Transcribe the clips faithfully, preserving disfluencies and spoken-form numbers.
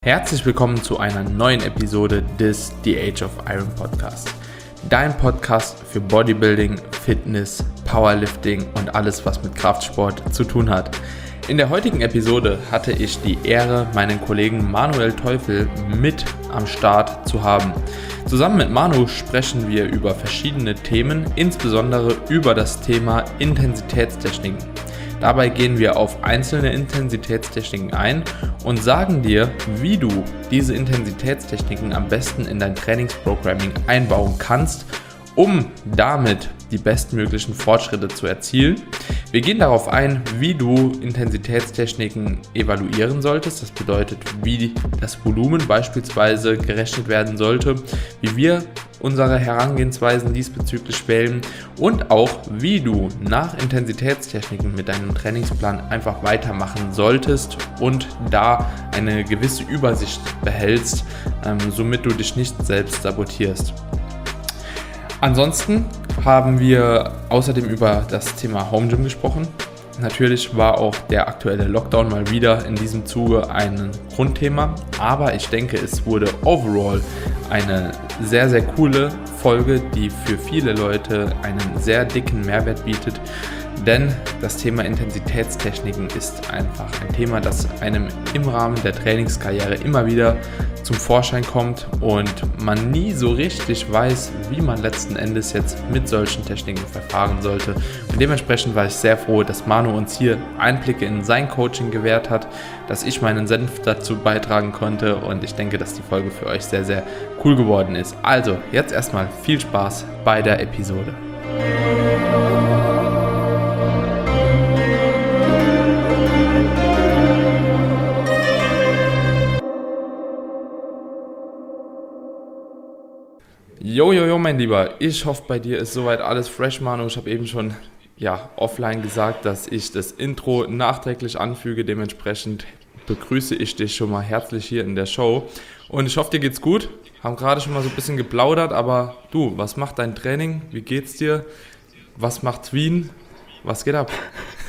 Herzlich willkommen zu einer neuen Episode des The Age of Iron Podcast. Dein Podcast für Bodybuilding, Fitness, Powerlifting und alles, was mit Kraftsport zu tun hat. In der heutigen Episode hatte ich die Ehre, meinen Kollegen Manuel Teufel mit am Start zu haben. Zusammen mit Manu sprechen wir über verschiedene Themen, insbesondere über das Thema Intensitätstechniken. Dabei gehen wir auf einzelne Intensitätstechniken ein und sagen dir, wie du diese Intensitätstechniken am besten in dein Trainingsprogramming einbauen kannst, um damit die bestmöglichen Fortschritte zu erzielen. Wir gehen darauf ein, wie du Intensitätstechniken evaluieren solltest. Das bedeutet, wie das Volumen beispielsweise gerechnet werden sollte, wie wir unsere Herangehensweisen diesbezüglich wählen und auch, wie du nach Intensitätstechniken mit deinem Trainingsplan einfach weitermachen solltest und da eine gewisse Übersicht behältst, ähm, somit du dich nicht selbst sabotierst. Ansonsten haben wir außerdem über das Thema Home Gym gesprochen. Natürlich war auch der aktuelle Lockdown mal wieder in diesem Zuge ein Grundthema, aber ich denke, es wurde overall eine sehr, sehr coole Folge, die für viele Leute einen sehr dicken Mehrwert bietet, denn das Thema Intensitätstechniken ist einfach ein Thema, das einem im Rahmen der Trainingskarriere immer wieder zum Vorschein kommt und man nie so richtig weiß, wie man letzten Endes jetzt mit solchen Techniken verfahren sollte. Und dementsprechend war ich sehr froh, dass Manu uns hier Einblicke in sein Coaching gewährt hat, dass ich meinen Senf dazu beitragen konnte und ich denke, dass die Folge für euch sehr, sehr cool geworden ist. Also, jetzt erstmal viel Spaß bei der Episode. Jo, jo, jo, mein Lieber, ich hoffe, bei dir ist soweit alles fresh, Manu. Ich habe eben schon ja, offline gesagt, dass ich das Intro nachträglich anfüge. Dementsprechend begrüße ich dich schon mal herzlich hier in der Show. Und ich hoffe, dir geht's gut. Haben gerade schon mal so ein bisschen geplaudert, aber du, was macht dein Training? Wie geht's dir? Was macht Wien? Was geht ab?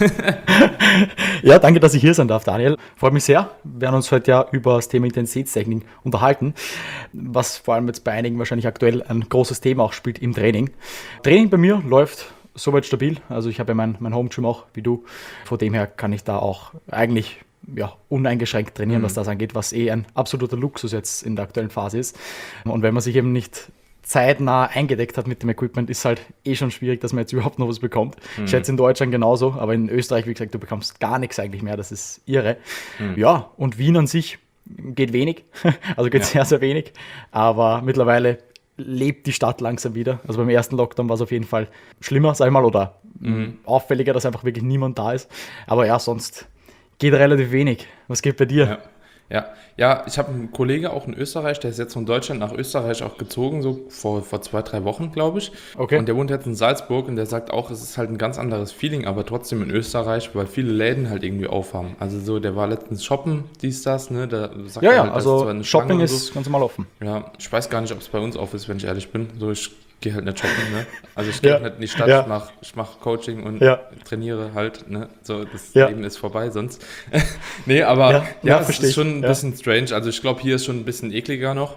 Ja, danke, dass ich hier sein darf, Daniel. Freut mich sehr. Wir werden uns heute ja über das Thema Intensitätstechnik unterhalten, was vor allem jetzt bei einigen wahrscheinlich aktuell ein großes Thema auch spielt im Training. Training bei mir läuft soweit stabil. Also ich habe ja mein, mein Home Gym auch, wie du. Von dem her kann ich da auch eigentlich ja, uneingeschränkt trainieren, mhm. was das angeht, was eh ein absoluter Luxus jetzt in der aktuellen Phase ist. Und wenn man sich eben nicht zeitnah eingedeckt hat mit dem Equipment, ist halt eh schon schwierig, dass man jetzt überhaupt noch was bekommt. Mhm. Ich schätze in Deutschland genauso, aber in Österreich, wie gesagt, du bekommst gar nichts eigentlich mehr, das ist irre. Mhm. Ja, und Wien an sich geht wenig, also geht ja. sehr, sehr wenig, aber mittlerweile lebt die Stadt langsam wieder. Also beim ersten Lockdown war es auf jeden Fall schlimmer, sag ich mal, oder mhm. auffälliger, dass einfach wirklich niemand da ist. Aber ja, sonst geht relativ wenig. Was geht bei dir? Ja. Ja, ja, ich habe einen Kollegen auch in Österreich, der ist jetzt von Deutschland nach Österreich auch gezogen, so vor, vor zwei, drei Wochen, glaube ich. Okay. Und der wohnt jetzt in Salzburg und der sagt auch, es ist halt ein ganz anderes Feeling, aber trotzdem in Österreich, weil viele Läden halt irgendwie aufhaben. Also so, der war letztens shoppen, dies, das, ne? Da sagt ja, er ja, halt, also ist Shopping so. ist ganz normal offen. Ja, ich weiß gar nicht, ob es bei uns auf ist, wenn ich ehrlich bin. So, ich gehe halt nicht shoppen, ne? Also ich gehe ja. nicht in die Stadt, ja. ich mache ich mach Coaching und ja. trainiere halt, ne? So, das ja. Leben ist vorbei sonst. Nee, aber ja, ja, ja es ist schon ein ja. bisschen strange. Also ich glaube, hier ist schon ein bisschen ekliger noch.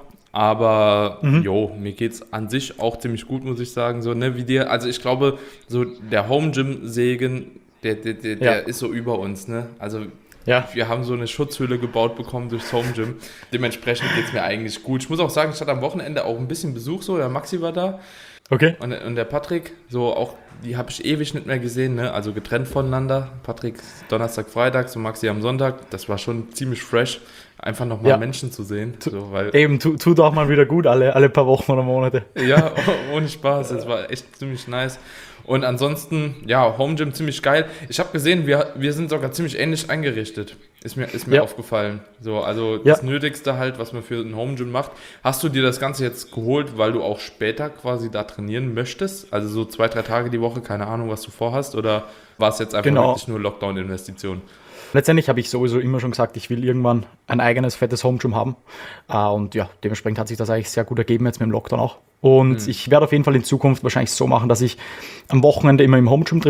Aber mhm. jo, mir geht's an sich auch ziemlich gut, muss ich sagen. So, ne, wie dir, also ich glaube, so der Home Gym Segen, der, der, der, ja. der ist so über uns, ne? Also ja. wir haben so eine Schutzhülle gebaut bekommen durchs Home Gym. Dementsprechend geht's mir eigentlich gut. Ich muss auch sagen, ich hatte am Wochenende auch ein bisschen Besuch, so der Maxi war da. Okay. Und, und der Patrick, so auch, die habe ich ewig nicht mehr gesehen, ne? Also getrennt voneinander. Patrick Donnerstag, Freitag, so Maxi am Sonntag. Das war schon ziemlich fresh, einfach nochmal ja. Menschen zu sehen. So, weil Eben, tu, tut auch mal wieder gut, alle, alle paar Wochen oder Monate. Ja, ohne Spaß, das war echt ziemlich nice. Und ansonsten, ja, Home Gym ziemlich geil. Ich habe gesehen, wir, wir sind sogar ziemlich ähnlich eingerichtet. Ist mir, ist mir ja. aufgefallen. So, also das ja. Nötigste halt, was man für ein Home Gym macht. Hast du dir das Ganze jetzt geholt, weil du auch später quasi da trainieren möchtest? Also so zwei, drei Tage die Woche, keine Ahnung, was du vorhast? Oder war es jetzt einfach genau. wirklich nur Lockdown-Investition? Letztendlich habe ich sowieso immer schon gesagt, ich will irgendwann ein eigenes fettes Home Gym haben. Und ja, dementsprechend hat sich das eigentlich sehr gut ergeben jetzt mit dem Lockdown auch. Und mhm. ich werde auf jeden Fall in Zukunft wahrscheinlich so machen, dass ich am Wochenende immer im Home Gym trainiere.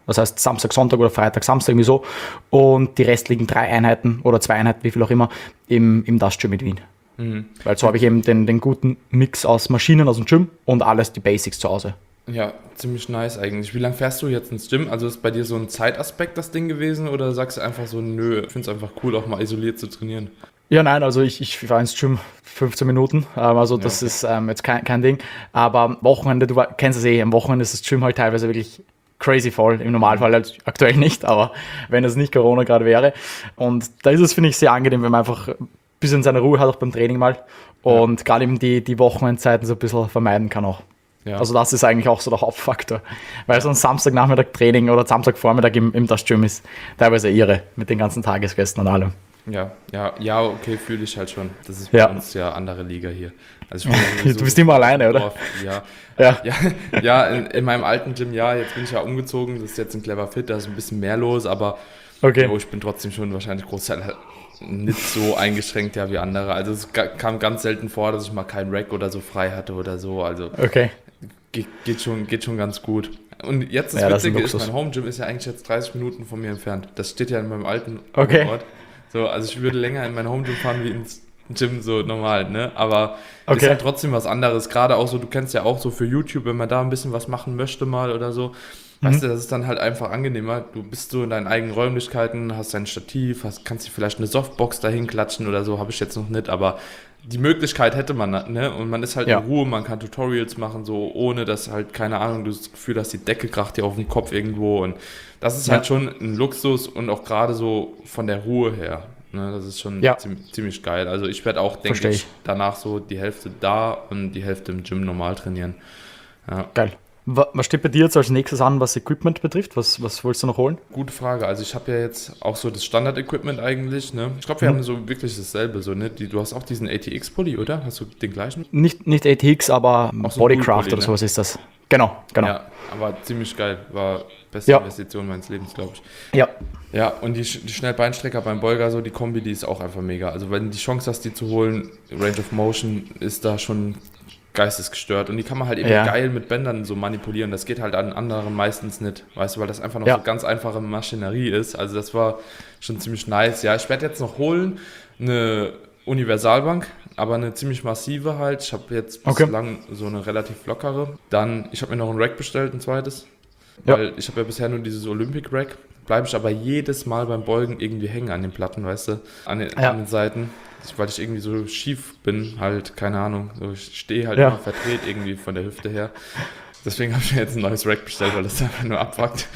Das heißt Samstag, Sonntag oder Freitag, Samstag irgendwie so. Und die restlichen drei Einheiten oder zwei Einheiten, wie viel auch immer, im, im Das Gym in Wien. Mhm. Weil so habe ich eben den, den guten Mix aus Maschinen aus dem Gym und alles die Basics zu Hause. Ja, ziemlich nice eigentlich. Wie lange fährst du jetzt ins Gym? Also ist bei dir so ein Zeitaspekt das Ding gewesen oder sagst du einfach so, nö, ich finde es einfach cool, auch mal isoliert zu trainieren? Ja, nein, also ich, ich fahre ins Gym fünfzehn Minuten, ähm, also das ja, okay. ist ähm, jetzt kein, kein Ding. Aber am Wochenende, du kennst es eh, am Wochenende ist das Gym halt teilweise wirklich crazy voll. Im Normalfall halt aktuell nicht, aber wenn es nicht Corona gerade wäre. Und da ist es, finde ich, sehr angenehm, wenn man einfach ein bisschen seine Ruhe hat, auch beim Training mal. Und ja. gerade eben die, die Wochenendzeiten so ein bisschen vermeiden kann auch. Ja. Also das ist eigentlich auch so der Hauptfaktor. Weil so ein Samstagnachmittag Training oder Samstagvormittag im, im Das Gym ist teilweise irre mit den ganzen Tagesgästen und allem. Ja, ja, ja, okay, fühle ich halt schon. Das ist bei ja. uns ja andere Liga hier. Also ich bin du bist immer alleine, oder? Ja, ja. ja, ja in, in meinem alten Gym, ja, jetzt bin ich ja umgezogen, das ist jetzt ein Clever Fit, da ist ein bisschen mehr los, aber okay. jo, ich bin trotzdem schon wahrscheinlich Großteil nicht so eingeschränkt ja wie andere. Also es kam ganz selten vor, dass ich mal keinen Rack oder so frei hatte oder so. Also okay. geht, geht, schon, geht schon ganz gut. Und jetzt das ja, Witzige das ist, ist, mein Home Gym ist ja eigentlich jetzt dreißig Minuten von mir entfernt. Das steht ja in meinem alten okay. Ort. So, also ich würde länger in mein Home Gym fahren wie ins Gym so normal, ne? Aber okay. ist halt trotzdem was anderes. Gerade auch so, du kennst ja auch so für YouTube, wenn man da ein bisschen was machen möchte mal oder so. Mhm. Weißt du, das ist dann halt einfach angenehmer. Du bist so in deinen eigenen Räumlichkeiten, hast dein Stativ, hast, kannst dir vielleicht eine Softbox dahin klatschen oder so, habe ich jetzt noch nicht, aber die Möglichkeit hätte man, ne? Und man ist halt ja. in Ruhe, man kann Tutorials machen, so ohne dass halt, keine Ahnung, du das Gefühl hast, die Decke kracht dir auf den Kopf irgendwo und das ist ja. halt schon ein Luxus und auch gerade so von der Ruhe her, ne? Das ist schon ja. ziemlich, ziemlich geil. Also ich werde auch, denke ich, danach so die Hälfte da und die Hälfte im Gym normal trainieren. Ja. Geil. Was steht bei dir jetzt als nächstes an, was Equipment betrifft? Was, was willst du noch holen? Gute Frage. Also ich habe ja jetzt auch so das Standard-Equipment eigentlich. Ne? Ich glaube, wir mhm. haben so wirklich dasselbe. So, ne? Die, du hast auch diesen A T X-Pulli, oder? Hast du den gleichen? Nicht, nicht A T X, aber so Bodycraft oder ne? sowas ist das. Genau, genau. Ja, aber ziemlich geil. War beste ja. Investition meines Lebens, glaube ich. Ja. Ja, und die, die Schnellbeinstrecker beim Beuger, so die Kombi, die ist auch einfach mega. Also wenn du die Chance hast, die zu holen, Range of Motion ist da schon geistesgestört und die kann man halt eben ja. geil mit Bändern so manipulieren. Das geht halt an anderen meistens nicht, weißt du, weil das einfach noch ja. so ganz einfache Maschinerie ist. Also das war schon ziemlich nice. Ja, ich werde jetzt noch holen eine Universalbank, aber eine ziemlich massive halt. Ich habe jetzt okay. bislang so eine relativ lockere. Dann, ich habe mir noch ein Rack bestellt, ein zweites, weil ja. ich habe ja bisher nur dieses Olympic Rack. Bleibe ich aber jedes Mal beim Beugen irgendwie hängen an den Platten, weißt du, an den, ja. an den Seiten. Weil ich irgendwie so schief bin, halt, keine Ahnung. So, ich stehe halt ja. immer verdreht irgendwie von der Hüfte her. Deswegen habe ich mir jetzt ein neues Rack bestellt, weil das einfach nur abwackt.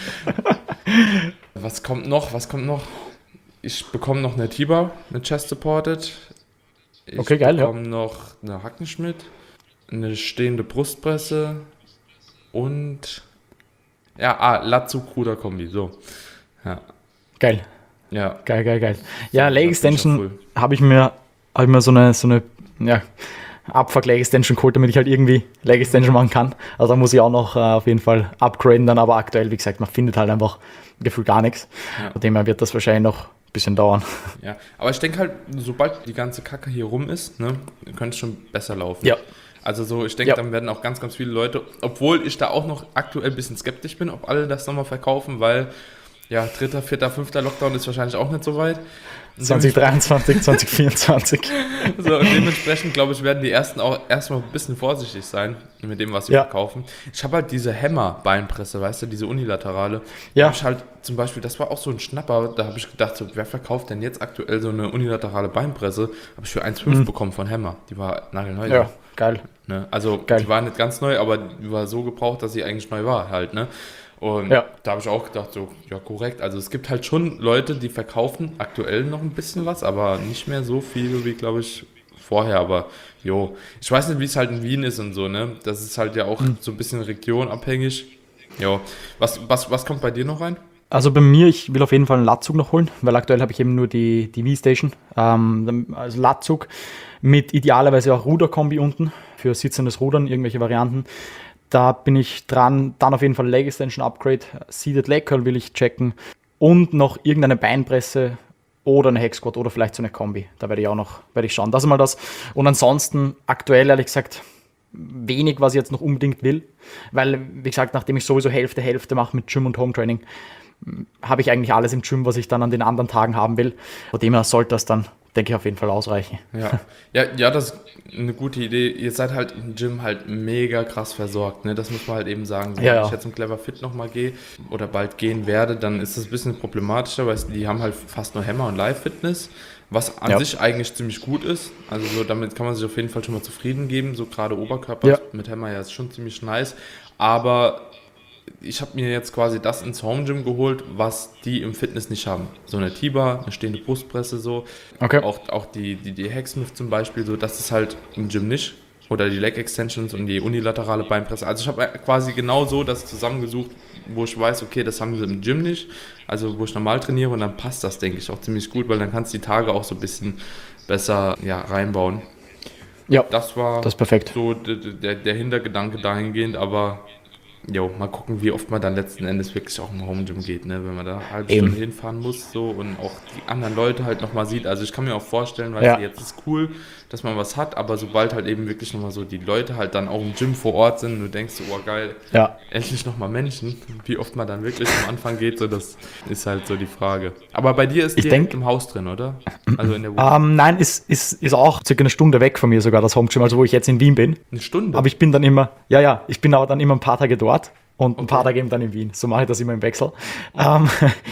Was kommt noch? Was kommt noch? Ich bekomme noch eine T-Bar mit Chest Supported. Ich okay, geil, bekomme ja. noch eine Hackenschmidt, eine stehende Brustpresse und ja, ah, Latzug-Ruder-Kombi, so. Ja. Geil. Ja. Geil, geil, geil. Ja, Leg Extension habe ich mir, hab ich mir so eine, so eine ja, Abfuck Leg Extension geholt, damit ich halt irgendwie Leg Extension machen kann. Also da muss ich auch noch äh, auf jeden Fall upgraden dann, aber aktuell, wie gesagt, man findet halt einfach gefühlt gar nichts. Ja. Von dem her wird das wahrscheinlich noch ein bisschen dauern. Ja, aber ich denke halt, sobald die ganze Kacke hier rum ist, ne, könnte es schon besser laufen. Ja. Also so, ich denke, ja. dann werden auch ganz, ganz viele Leute, obwohl ich da auch noch aktuell ein bisschen skeptisch bin, ob alle das nochmal verkaufen, weil ja, dritter, vierter, fünfter Lockdown ist wahrscheinlich auch nicht so weit. zwanzig dreiundzwanzig, zwanzig vierundzwanzig. So, und dementsprechend, glaube ich, werden die ersten auch erstmal ein bisschen vorsichtig sein mit dem, was sie ja. verkaufen. Ich habe halt diese Hammer-Beinpresse, weißt du, diese unilaterale. Ja. Da hab ich halt zum Beispiel, das war auch so ein Schnapper, da habe ich gedacht, so, wer verkauft denn jetzt aktuell so eine unilaterale Beinpresse? Habe ich für eins Komma fünf mhm. bekommen von Hammer. Die war nagelneu. Ja, geil. Ne? Also, geil. Die war nicht ganz neu, aber die war so gebraucht, dass sie eigentlich neu war halt, ne? Und ja. da habe ich auch gedacht, so, ja, korrekt. Also es gibt halt schon Leute, die verkaufen aktuell noch ein bisschen was, aber nicht mehr so viel wie, glaube ich, vorher. Aber jo, ich weiß nicht, wie es halt in Wien ist und so, ne? Das ist halt ja auch mhm. so ein bisschen regionabhängig. Jo, was, was, was kommt bei dir noch rein? Also bei mir, ich will auf jeden Fall einen Latzug noch holen, weil aktuell habe ich eben nur die, die V-Station. Ähm, also Latzug mit idealerweise auch Ruderkombi unten für sitzendes Rudern, irgendwelche Varianten. Da bin ich dran, dann auf jeden Fall Leg Extension Upgrade, Seated Leg Curl will ich checken und noch irgendeine Beinpresse oder eine Hex Squat oder vielleicht so eine Kombi. Da werde ich auch noch, werde ich schauen. Das ist mal das. Und ansonsten aktuell, ehrlich gesagt, wenig, was ich jetzt noch unbedingt will, weil, wie gesagt, nachdem ich sowieso Hälfte, Hälfte mache mit Gym und Home-Training, habe ich eigentlich alles im Gym, was ich dann an den anderen Tagen haben will. Von dem her sollte das dann, denke ich, auf jeden Fall ausreichen. Ja, ja, ja, das ist eine gute Idee. Ihr seid halt im Gym halt mega krass versorgt, ne? Das muss man halt eben sagen. So, ja, wenn ja. ich jetzt im Clever Fit nochmal gehe oder bald gehen werde, dann ist das ein bisschen problematischer, weil die haben halt fast nur Hammer und Live-Fitness, was an ja. sich eigentlich ziemlich gut ist. Also so, damit kann man sich auf jeden Fall schon mal zufrieden geben. So gerade Oberkörper ja. mit Hammer ja ist schon ziemlich nice. Aber ich habe mir jetzt quasi das ins Home Gym geholt, was die im Fitness nicht haben. So eine T-Bar, eine stehende Brustpresse so. Okay. Auch, auch die, die, die Hacksmith zum Beispiel, so, das ist halt im Gym nicht. Oder die Leg Extensions und die unilaterale Beinpresse. Also ich habe quasi genau so das zusammengesucht, wo ich weiß, okay, das haben sie im Gym nicht. Also wo ich normal trainiere und dann passt das, denke ich, auch ziemlich gut, weil dann kannst du die Tage auch so ein bisschen besser ja, reinbauen. Ja, das war das ist perfekt. So der, der, der Hintergedanke dahingehend, aber jo, mal gucken, wie oft man dann letzten Endes wirklich auch im Home Gym geht, ne? Wenn man da eine halbe Eben. Stunde hinfahren muss so und auch die anderen Leute halt nochmal sieht. Also ich kann mir auch vorstellen, weil Ja. jetzt ist cool, dass man was hat, aber sobald halt eben wirklich nochmal so die Leute halt dann auch im Gym vor Ort sind und du denkst so, oh geil, Ja. endlich nochmal Menschen, wie oft man dann wirklich am Anfang geht, so das ist halt so die Frage. Aber bei dir ist Ich direkt denk- im Haus drin, oder? Also in der Wohnung. Ähm, nein, ist, ist, ist auch circa eine Stunde weg von mir sogar, das Home Gym, also wo ich jetzt in Wien bin. Eine Stunde? Aber ich bin dann immer, ja, ja, ich bin aber dann immer ein paar Tage dort und ein Okay. paar Tage eben dann in Wien. So mache ich das immer im Wechsel. Ähm,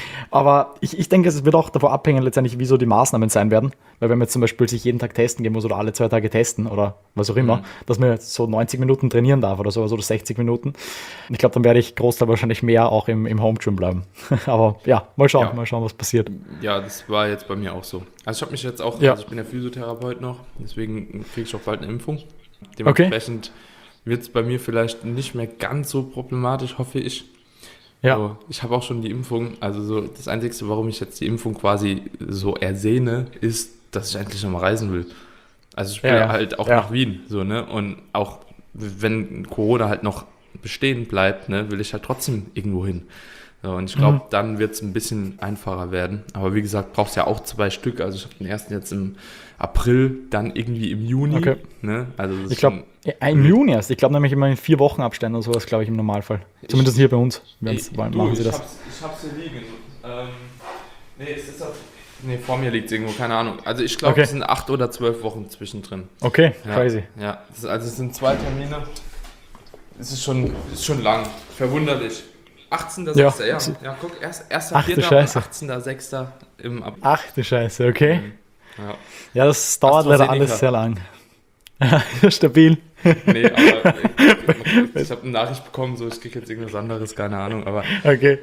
aber ich, ich denke, es wird auch davon abhängen, letztendlich, wieso die Maßnahmen sein werden. Weil wenn man jetzt zum Beispiel sich jeden Tag testen gehen muss oder alle zwei Tage testen oder was auch immer, Mhm. dass man jetzt so neunzig Minuten trainieren darf oder so, oder sechzig Minuten. Und ich glaube, dann werde ich Großteil wahrscheinlich mehr auch im, im Home Gym bleiben. Aber ja, mal schauen, Ja. mal schauen, was passiert. Ja, das war jetzt bei mir auch so. Also ich habe mich jetzt auch, Ja. also ich bin ja Physiotherapeut noch, deswegen kriege ich auch bald eine Impfung. Dementsprechend wird es bei mir vielleicht nicht mehr ganz so problematisch, hoffe ich. Ja. So, ich habe auch schon die Impfung, also so das Einzige, warum ich jetzt die Impfung quasi so ersehne, ist, dass ich endlich nochmal reisen will. Also ich will Ja, ja. halt auch Ja. nach Wien, so, ne? Und auch wenn Corona halt noch bestehen bleibt, ne, will ich halt trotzdem irgendwo hin. So, und ich glaube, Mhm. dann wird es ein bisschen einfacher werden. Aber wie gesagt, brauchst ja auch zwei Stück. Also ich habe den ersten jetzt im April, dann irgendwie im Juni. Okay. Ne? Also das ist Ich glaube, schon- im Juni erst. Ich glaube nämlich immer in vier Wochen Abständen oder sowas, glaube ich, im Normalfall. Zumindest hier bei uns. Wenn's, Ich- wollen, du, machen sie ich das. Hab's, ich hab's hier liegen. Ähm, nee, es ist auf, nee, vor mir liegt es irgendwo, keine Ahnung. Also ich glaube, Okay. es sind acht oder zwölf Wochen zwischendrin. Okay, Ja, crazy. Ja, das ist, also es sind zwei Termine. Es ist schon, ist schon lang. Verwunderlich. achtzehnter sechster Ja. Ja, ja, guck, erst, erster Ach du vierter und Scheiße. achtzehnter sechster im April. Ach du Scheiße, okay. Ja. Ja, das dauert leider AstraZeneca. alles sehr lang. Stabil. Nee, aber ich, ich habe eine Nachricht bekommen, so ich kriege jetzt irgendwas anderes, keine Ahnung, aber Okay.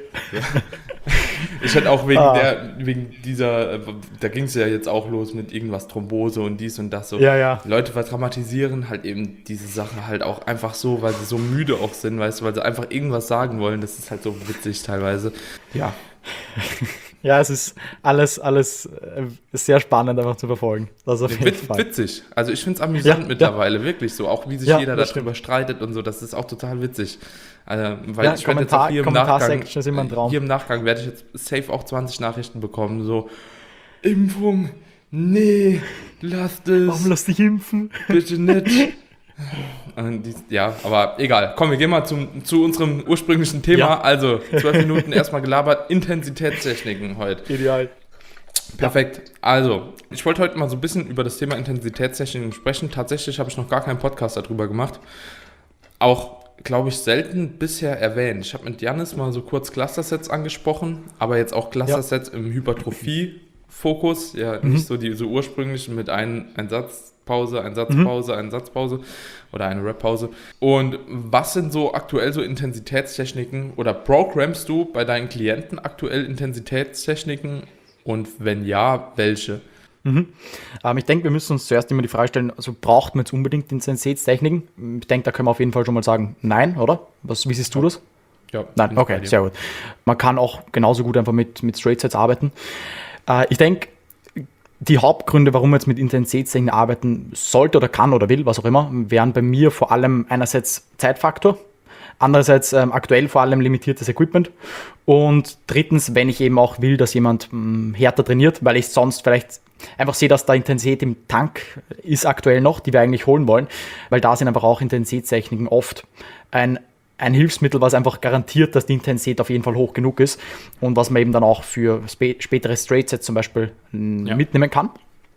ich hätte auch wegen Ah. der, wegen dieser, äh, da ging es ja jetzt auch los mit irgendwas Thrombose und dies und das so. Ja, ja. Leute verdramatisieren halt eben diese Sache halt auch einfach so, weil sie so müde auch sind, weißt du, weil sie einfach irgendwas sagen wollen, das ist halt so witzig teilweise. Ja, Ja, es ist alles, alles äh, sehr spannend einfach zu verfolgen. Das auf jeden Wit Fall. witzig. Also ich finde es amüsant Ja, mittlerweile, wirklich so. Auch wie sich Ja, jeder das darüber streitet und so, das ist auch total witzig. Also, weil Ja, ich werde jetzt auch Kommentar- hier im Nachgang, Kommentarsection ist immer ein Traum. hier im Nachgang werde ich jetzt safe auch zwanzig Nachrichten bekommen, so Impfung, nee, lasst es, Warum lass dich impfen? bitte nicht. Und die, ja, aber egal. Komm, wir gehen mal zum, zu unserem ursprünglichen Thema. Ja. Also, zwölf Minuten erstmal gelabert. Intensitätstechniken heute. Ideal. Perfekt. Also, ich wollte heute mal so ein bisschen über das Thema Intensitätstechniken sprechen. Tatsächlich habe ich noch gar keinen Podcast darüber gemacht. Auch, glaube ich, selten bisher erwähnt. Ich habe mit Janis mal so kurz Cluster-Sets angesprochen, aber jetzt auch Cluster-Sets im Hypertrophie-Fokus. Ja, Mhm. nicht so die so ursprünglichen mit ein, ein Satz, Pause, ein Satzpause, Mhm. ein Satzpause oder eine Rap-Pause. Und was sind so aktuell so Intensitätstechniken oder programmst du bei deinen Klienten aktuell Intensitätstechniken? Und wenn ja, welche? Ähm, ich denke, wir müssen uns zuerst immer die Frage stellen, also braucht man jetzt unbedingt Intensitätstechniken? Ich denke, da können wir auf jeden Fall schon mal sagen, nein, oder? Was, wie siehst du das? Ja, Nein, bin ich bei okay, dir. sehr gut. Man kann auch genauso gut einfach mit, mit Straight Sets arbeiten. Äh, ich denke, die Hauptgründe, warum man jetzt mit Intensitätstechniken arbeiten sollte oder kann oder will, was auch immer, wären bei mir vor allem einerseits Zeitfaktor. Andererseits ähm, aktuell vor allem limitiertes Equipment. Und drittens, wenn ich eben auch will, dass jemand mh, härter trainiert, weil ich sonst vielleicht einfach sehe, dass da Intensität im Tank ist aktuell noch, die wir eigentlich holen wollen, weil da sind einfach auch Intensitätstechniken oft ein, ein Hilfsmittel, was einfach garantiert, dass die Intensität auf jeden Fall hoch genug ist und was man eben dann auch für spä- spätere Straight-Sets zum Beispiel mh, ja. mitnehmen kann.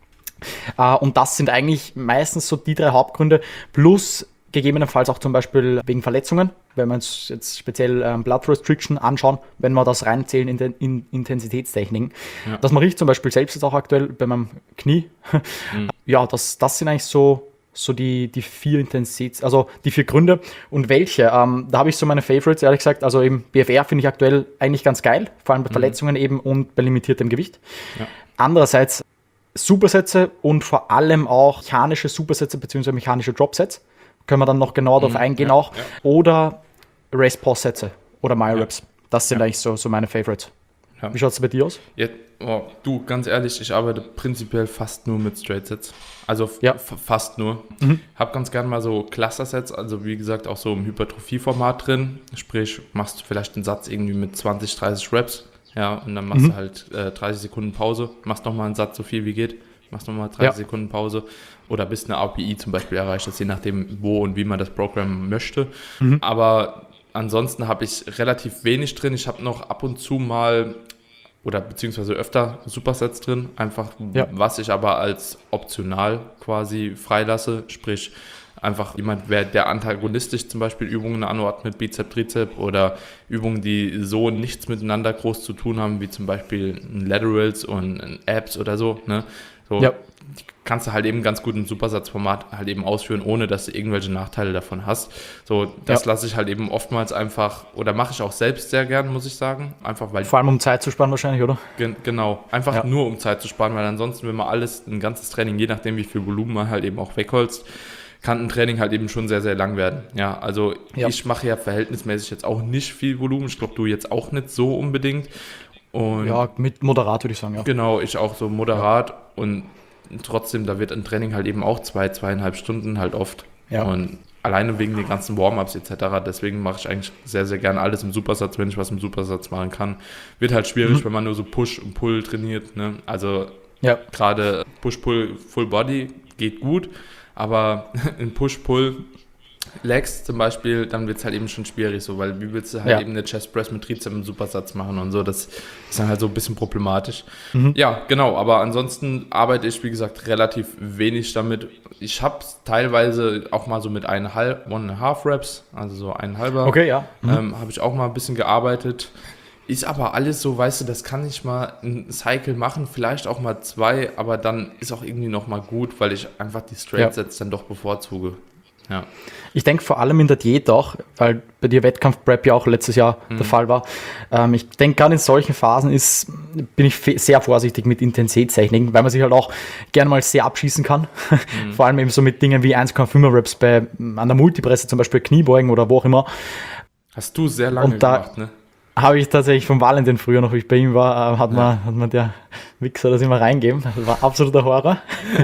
Uh, und das sind eigentlich meistens so die drei Hauptgründe, plus gegebenenfalls auch zum Beispiel wegen Verletzungen, wenn wir uns jetzt speziell ähm, Blood Restriction anschauen, wenn wir das reinzählen in den in Intensitätstechniken. Ja. Das mache ich zum Beispiel selbst jetzt auch aktuell bei meinem Knie. Mhm. Ja, das, das sind eigentlich so, so die, die vier Intensitäts-, also die vier Gründe. Und welche? Ähm, da habe ich so meine Favorites, ehrlich gesagt. Also im B F R finde ich aktuell eigentlich ganz geil, vor allem bei Verletzungen mhm. eben und bei limitiertem Gewicht. Ja. Andererseits Supersätze und vor allem auch mechanische Supersätze bzw. mechanische Dropsets. Können wir dann noch genauer darauf mhm, eingehen ja, auch. Ja. Oder Rest-Pause-Sätze oder MyoReps. Ja. Das sind ja. eigentlich so, so meine Favorites. Ja. Wie schaut es bei dir aus? Ja, oh, du, ganz ehrlich, ich arbeite prinzipiell fast nur mit Straight-Sets. Also ja. f- fast nur. Mhm. Hab ganz gerne mal so Cluster-Sets, also wie gesagt auch so im Hypertrophie-Format drin. Sprich, machst du vielleicht einen Satz irgendwie mit zwanzig, dreißig Reps. Ja, und dann machst mhm. du halt äh, dreißig Sekunden Pause, machst nochmal einen Satz so viel wie geht, machst nochmal dreißig ja. Sekunden Pause oder bis eine R P I zum Beispiel erreicht ist, je nachdem wo und wie man das programmen möchte. Mhm. Aber ansonsten habe ich relativ wenig drin. Ich habe noch ab und zu mal oder beziehungsweise öfter Supersets drin, einfach ja. was ich aber als optional quasi freilasse, sprich einfach jemand, der antagonistisch zum Beispiel Übungen anordnet, Bizep, Trizep oder Übungen, die so nichts miteinander groß zu tun haben, wie zum Beispiel Laterals und Abs oder so. Ne? So ja. Die kannst du halt eben ganz gut im Supersatzformat halt eben ausführen, ohne dass du irgendwelche Nachteile davon hast. So, das ja. lasse ich halt eben oftmals einfach, oder mache ich auch selbst sehr gern, muss ich sagen. Einfach weil Vor allem um Zeit zu sparen wahrscheinlich, oder? Gen- genau, einfach ja. nur um Zeit zu sparen, weil ansonsten, wenn man alles, ein ganzes Training, je nachdem wie viel Volumen man halt eben auch wegholzt, kann ein Training halt eben schon sehr, sehr lang werden. Ja, also ja. ich mache ja verhältnismäßig jetzt auch nicht viel Volumen. Ich glaube, du jetzt auch nicht so unbedingt. Und ja, mit moderat würde ich sagen, ja. Genau, ich auch so moderat. Ja. Und trotzdem, da wird ein Training halt eben auch zwei, zweieinhalb Stunden halt oft. Ja. Und alleine wegen den ganzen Warm-Ups et cetera. Deswegen mache ich eigentlich sehr, sehr gerne alles im Supersatz, wenn ich was im Supersatz machen kann. Wird halt schwierig, mhm. wenn man nur so Push und Pull trainiert. Ne? Also ja. gerade Push-Pull, Full Body geht gut. Aber in Push-Pull-Legs zum Beispiel, dann wird es halt eben schon schwierig, so, weil wie willst du halt ja. eben eine Chest Press mit Trizep im Supersatz machen und so, das ist dann halt so ein bisschen problematisch. Mhm. Ja, genau, aber ansonsten arbeite ich, wie gesagt, relativ wenig damit. Ich habe es teilweise auch mal so mit eineinhalb, one and a half Reps, also so ein halber, okay, ja. Mhm. ähm, habe ich auch mal ein bisschen gearbeitet. Ist aber alles so, weißt du, das kann ich mal ein Cycle machen, vielleicht auch mal zwei, aber dann ist auch irgendwie nochmal gut, weil ich einfach die Straight-Sets ja. dann doch bevorzuge. Ja. Ich denke vor allem in der Diät auch, weil bei dir Wettkampf-Prep ja auch letztes Jahr mhm. der Fall war. Ähm, ich denke, gerade in solchen Phasen ist, bin ich fe- sehr vorsichtig mit Intensitätstechniken, weil man sich halt auch gerne mal sehr abschießen kann. Mhm. Vor allem eben so mit Dingen wie eins Komma fünf Reps bei, an der Multipresse, zum Beispiel Kniebeugen oder wo auch immer. Hast du sehr lange Und da, gemacht, ne? Habe ich tatsächlich vom Valentin früher noch, wie ich bei ihm war, hat, ja. man, hat man der Wichser das immer reingeben. Das war absoluter Horror.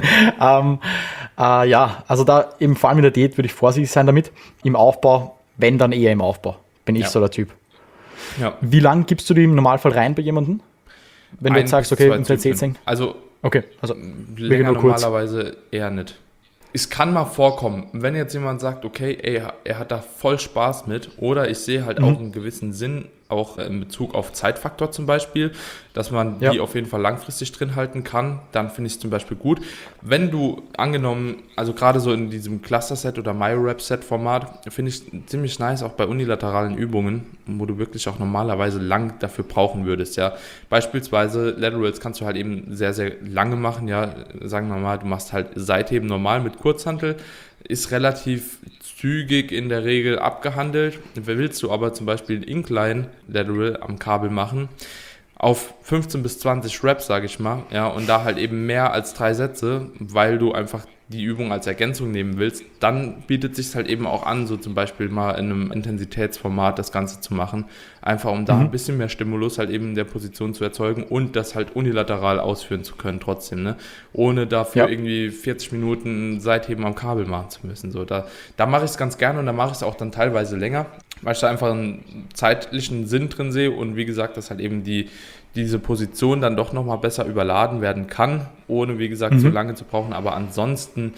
ähm, äh, ja, also da eben vor allem in der Diät würde ich vorsichtig sein damit. Im Aufbau, wenn dann eher im Aufbau, bin ich ja. so der Typ. Ja. Wie lange gibst du die im Normalfall rein bei jemandem? Wenn Ein du jetzt sagst, okay, Intensitätstraining. Also, okay, also länger normalerweise eher nicht. Es kann mal vorkommen, wenn jetzt jemand sagt, okay, ey, er hat da voll Spaß mit, oder ich sehe halt mhm. auch einen gewissen Sinn, auch in Bezug auf Zeitfaktor zum Beispiel, dass man ja. die auf jeden Fall langfristig drin halten kann, dann finde ich es zum Beispiel gut. Wenn du angenommen, also gerade so in diesem Cluster-Set oder MyoRep-Set-Format, finde ich ziemlich nice, auch bei unilateralen Übungen, wo du wirklich auch normalerweise lang dafür brauchen würdest, ja. Beispielsweise Laterals kannst du halt eben sehr, sehr lange machen, ja. Sagen wir mal, du machst halt Seitheben normal mit Kurzhantel, ist relativ zügig in der Regel abgehandelt. Willst du aber zum Beispiel Incline Lateral am Kabel machen, auf fünfzehn bis zwanzig Reps, sage ich mal, ja, und da halt eben mehr als drei Sätze, weil du einfach die Übung als Ergänzung nehmen willst, dann bietet es sich halt eben auch an, so zum Beispiel mal in einem Intensitätsformat das Ganze zu machen, einfach um da mhm. ein bisschen mehr Stimulus halt eben in der Position zu erzeugen und das halt unilateral ausführen zu können trotzdem, ne? Ohne dafür ja. irgendwie vierzig Minuten Seitheben am Kabel machen zu müssen. So, da, da mache ich es ganz gerne und da mache ich es auch dann teilweise länger. weil ich da einfach einen zeitlichen Sinn drin sehe und wie gesagt, dass halt eben die, diese Position dann doch nochmal besser überladen werden kann, ohne wie gesagt mhm. so lange zu brauchen, aber ansonsten,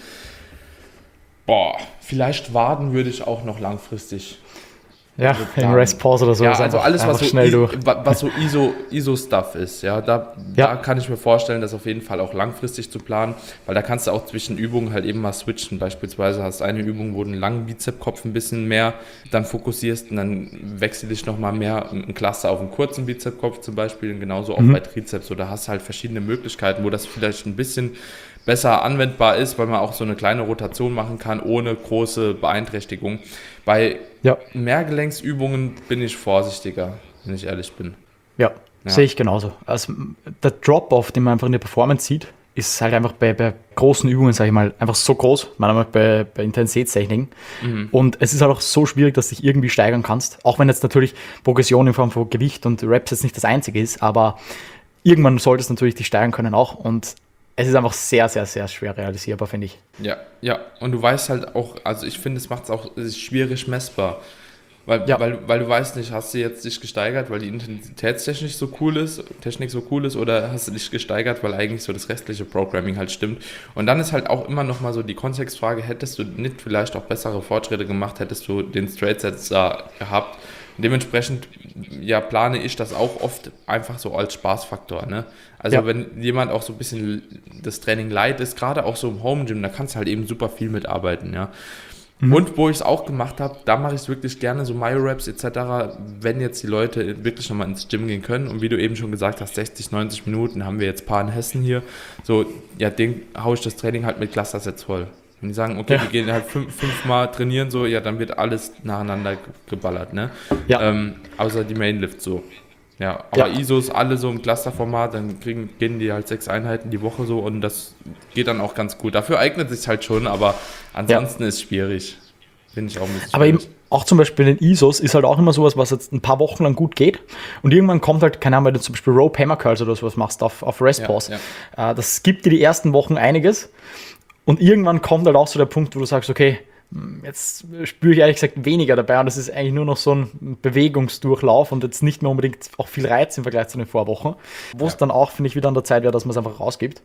boah, vielleicht Waden würde ich auch noch langfristig. Ja, also im Rest-Pause oder so. Ja, also alles, was so, schnell durch. was so ISO, ISO-Stuff ist, ja, da, ja. da kann ich mir vorstellen, das auf jeden Fall auch langfristig zu planen, weil da kannst du auch zwischen Übungen halt eben mal switchen. Beispielsweise hast du eine Übung, wo du einen langen Bizepskopf ein bisschen mehr dann fokussierst und dann wechsel ich nochmal mehr ein Cluster auf einen kurzen Bizepskopf zum Beispiel und genauso auch mhm. bei Trizeps. Oder hast halt verschiedene Möglichkeiten, wo das vielleicht ein bisschen besser anwendbar ist, weil man auch so eine kleine Rotation machen kann, ohne große Beeinträchtigung. Bei ja. Mehrgelenksübungen bin ich vorsichtiger, wenn ich ehrlich bin. Ja, ja. Sehe ich genauso. Also der Drop-Off, den man einfach in der Performance sieht, ist halt einfach bei, bei großen Übungen, sage ich mal, einfach so groß, meiner Meinung nach bei, bei Intensitätstechniken. Mhm. Und es ist halt auch so schwierig, dass du dich irgendwie steigern kannst. Auch wenn jetzt natürlich Progression in Form von Gewicht und Reps jetzt nicht das Einzige ist, aber irgendwann solltest du natürlich dich steigern können auch. Und es ist einfach sehr, sehr, sehr schwer realisierbar, finde ich. Ja, ja. Und du weißt halt auch, also ich finde, es macht es auch schwierig messbar. Weil, ja. weil, weil du weißt nicht, hast du jetzt dich gesteigert, weil die Intensitätstechnik so cool ist, Technik so cool ist, oder hast du dich gesteigert, weil eigentlich so das restliche Programming halt stimmt. Und dann ist halt auch immer noch mal so die Kontextfrage, hättest du nicht vielleicht auch bessere Fortschritte gemacht, hättest du den Straight Sets da gehabt. Dementsprechend ja, plane ich das auch oft einfach so als Spaßfaktor. Ne? Also ja. wenn jemand auch so ein bisschen das Training leid ist, gerade auch so im Home Gym, da kannst du halt eben super viel mitarbeiten. Ja? Mhm. Und wo ich es auch gemacht habe, da mache ich es wirklich gerne, so Myo-Reps et cetera, wenn jetzt die Leute wirklich nochmal ins Gym gehen können. Und wie du eben schon gesagt hast, sechzig, neunzig Minuten haben wir jetzt ein paar in Hessen hier. So, ja, den haue ich das Training halt mit Cluster-Sets voll. Wenn die sagen, okay, ja. wir gehen halt fünf, fünfmal trainieren, so, ja, dann wird alles nacheinander geballert, ne? Ja. Ähm, außer die Mainlift so. Ja, aber ja. I S Os alle so im Clusterformat, dann kriegen, gehen die halt sechs Einheiten die Woche so und das geht dann auch ganz gut. Dafür eignet es sich halt schon, aber ansonsten ja. ist es schwierig. Finde ich auch ein bisschen aber schwierig. Eben auch zum Beispiel in I S Os ist halt auch immer sowas, was jetzt ein paar Wochen lang gut geht und irgendwann kommt halt, keine Ahnung, wenn du zum Beispiel Rope Hammer Curls oder sowas machst auf, auf Rest Pause, ja, ja. äh, das gibt dir die ersten Wochen einiges. Und irgendwann kommt halt auch so der Punkt, wo du sagst, okay, jetzt spüre ich ehrlich gesagt weniger dabei und das ist eigentlich nur noch so ein Bewegungsdurchlauf und jetzt nicht mehr unbedingt auch viel Reiz im Vergleich zu den Vorwochen, wo es ja. dann auch, finde ich, wieder an der Zeit wäre, dass man es einfach rausgibt.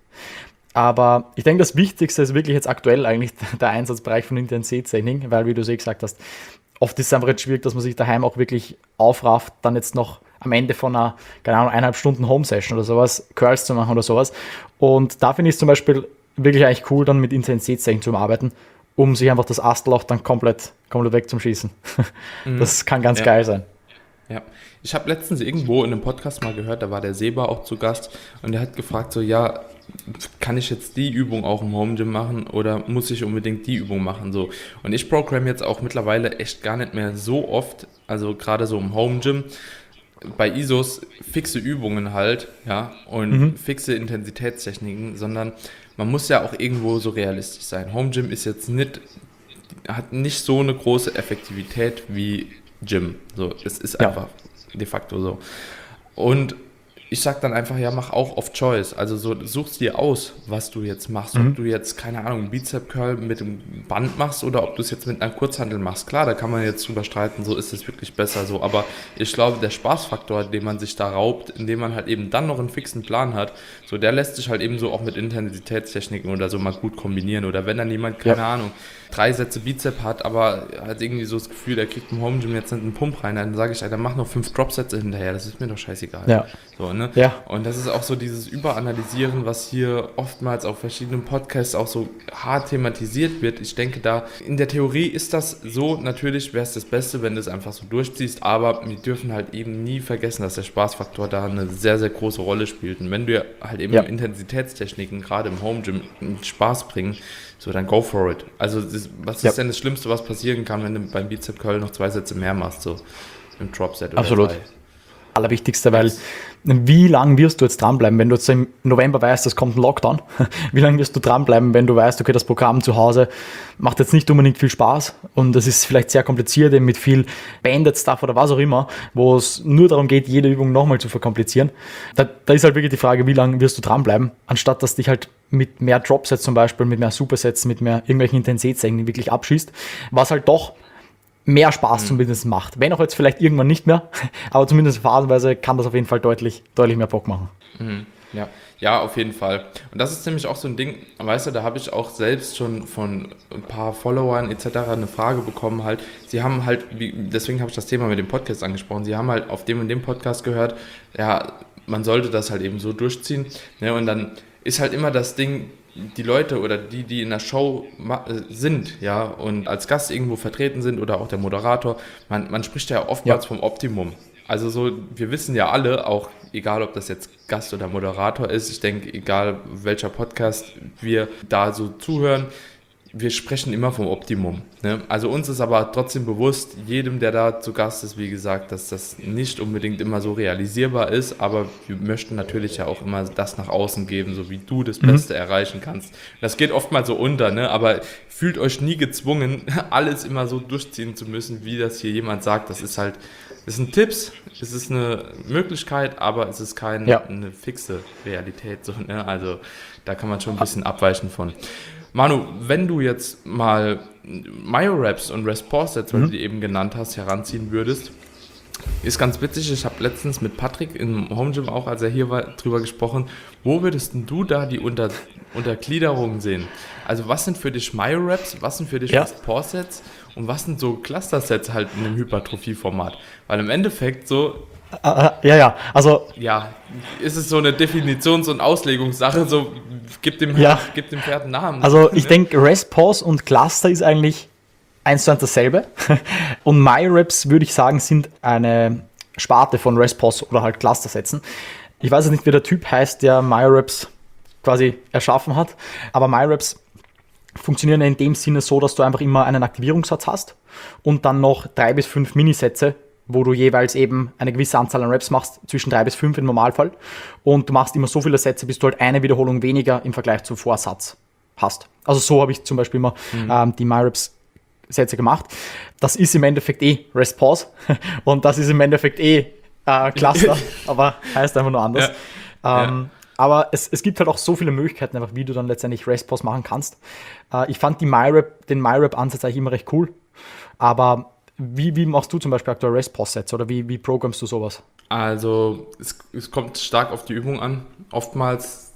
Aber ich denke, das Wichtigste ist wirklich jetzt aktuell eigentlich der Einsatzbereich von Intensitätstraining, weil, wie du es eh gesagt hast, oft ist es einfach jetzt schwierig, dass man sich daheim auch wirklich aufrafft, dann jetzt noch am Ende von einer, keine Ahnung, eineinhalb Stunden Home-Session oder sowas, Curls zu machen oder sowas. Und da finde ich es zum Beispiel wirklich eigentlich cool, dann mit Intensitätstraining zu arbeiten, um sich einfach das Astelloch dann komplett, komplett wegzuschießen. Mhm. Das kann ganz ja. geil sein. Ja, ich habe letztens irgendwo in einem Podcast mal gehört, da war der Seba auch zu Gast und der hat gefragt so, ja, kann ich jetzt die Übung auch im Home Gym machen oder muss ich unbedingt die Übung machen? So. Und ich programme jetzt auch mittlerweile echt gar nicht mehr so oft, also gerade so im Home Gym, bei I S Os fixe Übungen halt, ja, und mhm. fixe Intensitätstechniken, sondern man muss ja auch irgendwo so realistisch sein. Home Gym ist jetzt nicht, hat nicht so eine große Effektivität wie Gym. So, es ist ja. einfach de facto so. Und ich sag dann einfach, ja, mach auch off Choice. Also so, suchst dir aus, was du jetzt machst. Mhm. Ob du jetzt, keine Ahnung, Bizep Curl mit dem Band machst oder ob du es jetzt mit einer Kurzhantel machst. Klar, da kann man jetzt drüber streiten, so ist es wirklich besser so. Aber ich glaube, der Spaßfaktor, den man sich da raubt, indem man halt eben dann noch einen fixen Plan hat, so der lässt sich halt eben so auch mit Intensitätstechniken oder so mal gut kombinieren. Oder wenn dann jemand, keine ja. Ahnung, drei Sätze Bizep hat, aber hat irgendwie so das Gefühl, der kriegt im Home Gym jetzt nicht einen Pump rein, dann sage ich, dann mach noch fünf Drop-Sätze hinterher, das ist mir doch scheißegal. Ja. So, ne? Ja. Und das ist auch so dieses Überanalysieren, was hier oftmals auf verschiedenen Podcasts auch so hart thematisiert wird. Ich denke da, in der Theorie ist das so, natürlich wäre es das Beste, wenn du es einfach so durchziehst, aber wir dürfen halt eben nie vergessen, dass der Spaßfaktor da eine sehr, sehr große Rolle spielt. Und wenn wir halt eben ja. Intensitätstechniken, gerade im Home Gym, Spaß bringen, so, dann go for it. Also, das, was ist ja. denn das Schlimmste, was passieren kann, wenn du beim Bizep Curl noch zwei Sätze mehr machst, so im Drop-Set oder Absolut. Drei. Allerwichtigste, weil wie lange wirst du jetzt dranbleiben, wenn du jetzt im November weißt, es kommt ein Lockdown? Wie lange wirst du dranbleiben, wenn du weißt, okay, das Programm zu Hause macht jetzt nicht unbedingt viel Spaß und es ist vielleicht sehr kompliziert, eben mit viel Banded Stuff oder was auch immer, wo es nur darum geht, jede Übung nochmal zu verkomplizieren. Da, da ist halt wirklich die Frage, wie lange wirst du dranbleiben, anstatt dass dich halt mit mehr Dropsets zum Beispiel, mit mehr Supersets, mit mehr irgendwelchen Intensitätstechniken wirklich abschießt, was halt doch mehr Spaß mhm. zumindest macht. Wenn auch jetzt vielleicht irgendwann nicht mehr, aber zumindest phasenweise kann das auf jeden Fall deutlich, deutlich mehr Bock machen. Mhm. Ja. Ja, auf jeden Fall. Und das ist nämlich auch so ein Ding, weißt du, da habe ich auch selbst schon von ein paar Followern et cetera eine Frage bekommen halt. Sie haben halt, wie, deswegen habe ich das Thema mit dem Podcast angesprochen, sie haben halt auf dem und dem Podcast gehört, ja, man sollte das halt eben so durchziehen. Ne? Und dann ist halt immer das Ding, die Leute oder die, die in der Show ma- sind, ja, und als Gast irgendwo vertreten sind oder auch der Moderator, man, man spricht ja oftmals ja. vom Optimum. Also so, wir wissen ja alle, auch egal ob das jetzt Gast oder Moderator ist, ich denke, egal welcher Podcast wir da so zuhören, wir sprechen immer vom Optimum. Ne? Also uns ist aber trotzdem bewusst, jedem, der da zu Gast ist, wie gesagt, dass das nicht unbedingt immer so realisierbar ist, aber wir möchten natürlich ja auch immer das nach außen geben, so wie du das Beste mhm. erreichen kannst. Das geht oftmals so unter, ne? Aber fühlt euch nie gezwungen, alles immer so durchziehen zu müssen, wie das hier jemand sagt. Das ist halt, das sind Tipps, es ist eine Möglichkeit, aber es ist keine ja. eine fixe Realität. So, ne? Also da kann man schon ein bisschen abweichen von. Manu, wenn du jetzt mal Myo-Reps und Rest-Pause-Sets, weil mhm. du die eben genannt hast, heranziehen würdest, ist ganz witzig, ich habe letztens mit Patrick im Home Gym auch, als er hier war, drüber gesprochen, wo würdest du da die Unter- Untergliederungen sehen? Also was sind für dich Myo-Reps, was sind für dich ja. Rest-Pause-Sets und was sind so Cluster-Sets halt in einem Hypertrophie-Format? Weil im Endeffekt so... Uh, ja, ja, also... Ja, ist es so eine Definitions- und Auslegungssache, so gib dem, ja. gib dem Pferd einen Namen. Also ich denke, Rest, Pause und Cluster ist eigentlich eins zu eins dasselbe. Und Myo-Reps, würde ich sagen, sind eine Sparte von Rest, Pause oder halt Cluster-Sätzen. Ich weiß jetzt nicht, wie der Typ heißt, der Myo-Reps quasi erschaffen hat, aber Myo-Reps funktionieren in dem Sinne so, dass du einfach immer einen Aktivierungssatz hast und dann noch drei bis fünf Minisätze, wo du jeweils eben eine gewisse Anzahl an Reps machst, zwischen drei bis fünf im Normalfall. Und du machst immer so viele Sätze, bis du halt eine Wiederholung weniger im Vergleich zum Vorsatz hast. Also so habe ich zum Beispiel immer mhm. ähm, die Myo-Reps-Sätze gemacht. Das ist im Endeffekt eh Rest-Pause und das ist im Endeffekt eh äh, Cluster, aber heißt einfach nur anders. Ja. Ähm, ja. Aber es, es gibt halt auch so viele Möglichkeiten, einfach wie du dann letztendlich Rest-Pause machen kannst. Äh, ich fand die Myo-Rep, den Myo-Rep-Ansatz eigentlich immer recht cool, aber Wie, wie machst du zum Beispiel aktuell Rest-Pause-Sets oder wie, wie programmst du sowas? Also es, es kommt stark auf die Übung an. Oftmals,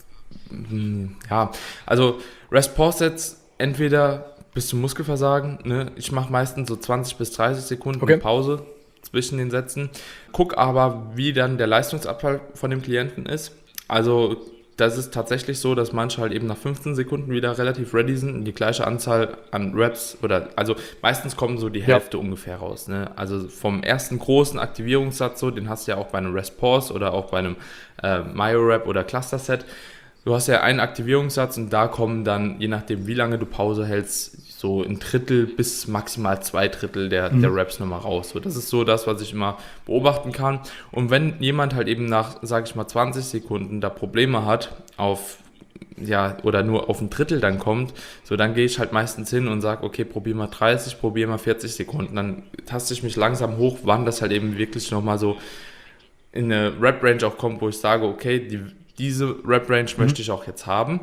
mh, ja, also Rest-Pause-Sets, entweder bis zum Muskelversagen, ne? Ich mache meistens so zwanzig bis dreißig Sekunden okay. Pause zwischen den Sätzen. Guck aber, wie dann der Leistungsabfall von dem Klienten ist. Also das ist tatsächlich so, dass manche halt eben nach fünfzehn Sekunden wieder relativ ready sind und die gleiche Anzahl an Reps oder, also meistens kommen so die Hälfte ja. ungefähr raus. Ne? Also vom ersten großen Aktivierungssatz, so, den hast du ja auch bei einem Rest Pause oder auch bei einem äh, Myo-Rep oder Cluster-Set. Du hast ja einen Aktivierungssatz und da kommen dann, je nachdem wie lange du Pause hältst, so ein Drittel bis maximal zwei Drittel der, mhm. der Reps nochmal raus. So, das ist so das, was ich immer beobachten kann. Und wenn jemand halt eben nach, sage ich mal, zwanzig Sekunden da Probleme hat, auf, ja, oder nur auf ein Drittel dann kommt, so dann gehe ich halt meistens hin und sage, okay, probier mal dreißig, probier mal vierzig Sekunden. Dann taste ich mich langsam hoch, wann das halt eben wirklich nochmal so in eine Rep-Range auch kommt, wo ich sage, okay, die, diese Rep-Range mhm. möchte ich auch jetzt haben.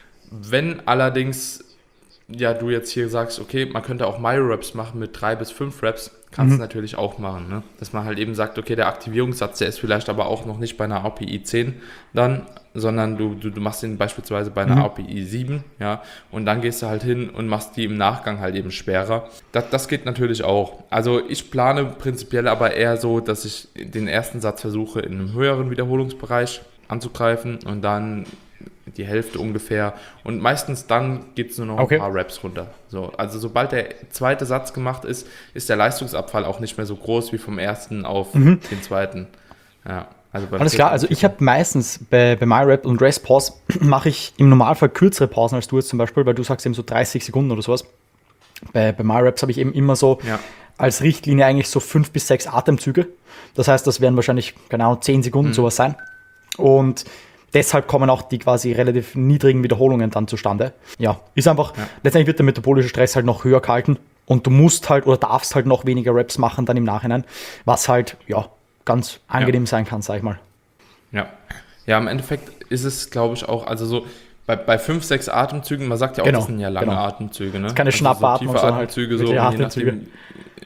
Wenn allerdings ja, du jetzt hier sagst, okay, man könnte auch Myo-Reps machen mit drei bis fünf Reps, kannst du mhm. natürlich auch machen, ne? Dass man halt eben sagt, okay, der Aktivierungssatz, der ist vielleicht aber auch noch nicht bei einer A P I zehn dann, sondern du, du, du machst den beispielsweise bei einer mhm. A P I sieben, ja, und dann gehst du halt hin und machst die im Nachgang halt eben schwerer. Das, das geht natürlich auch. Also ich plane prinzipiell aber eher so, dass ich den ersten Satz versuche, in einem höheren Wiederholungsbereich anzugreifen und dann die Hälfte ungefähr und meistens dann geht es nur noch okay. ein paar Reps runter. So, also sobald der zweite Satz gemacht ist, ist der Leistungsabfall auch nicht mehr so groß wie vom ersten auf mhm. den zweiten. Ja, also alles klar, also ich habe meistens bei, bei Myo-Rep und Rest Pause mache ich im Normalfall kürzere Pausen als du jetzt zum Beispiel, weil du sagst eben so dreißig Sekunden oder sowas. Bei, bei Myo-Reps habe ich eben immer so ja. als Richtlinie eigentlich so fünf bis sechs Atemzüge. Das heißt, das werden wahrscheinlich genau zehn Sekunden mhm. sowas sein. Und deshalb kommen auch die quasi relativ niedrigen Wiederholungen dann zustande. Ja, ist einfach, ja. letztendlich wird der metabolische Stress halt noch höher gehalten und du musst halt oder darfst halt noch weniger Reps machen dann im Nachhinein, was halt, ja, ganz angenehm ja. sein kann, sag ich mal. Ja, ja, im Endeffekt ist es, glaube ich, auch, also so bei, bei fünf, sechs Atemzügen, man sagt ja auch, genau, das sind ja lange genau. Atemzüge, ne? Das ist keine also Schnappatmung, so tiefe Atemzüge, halt so, je nachdem,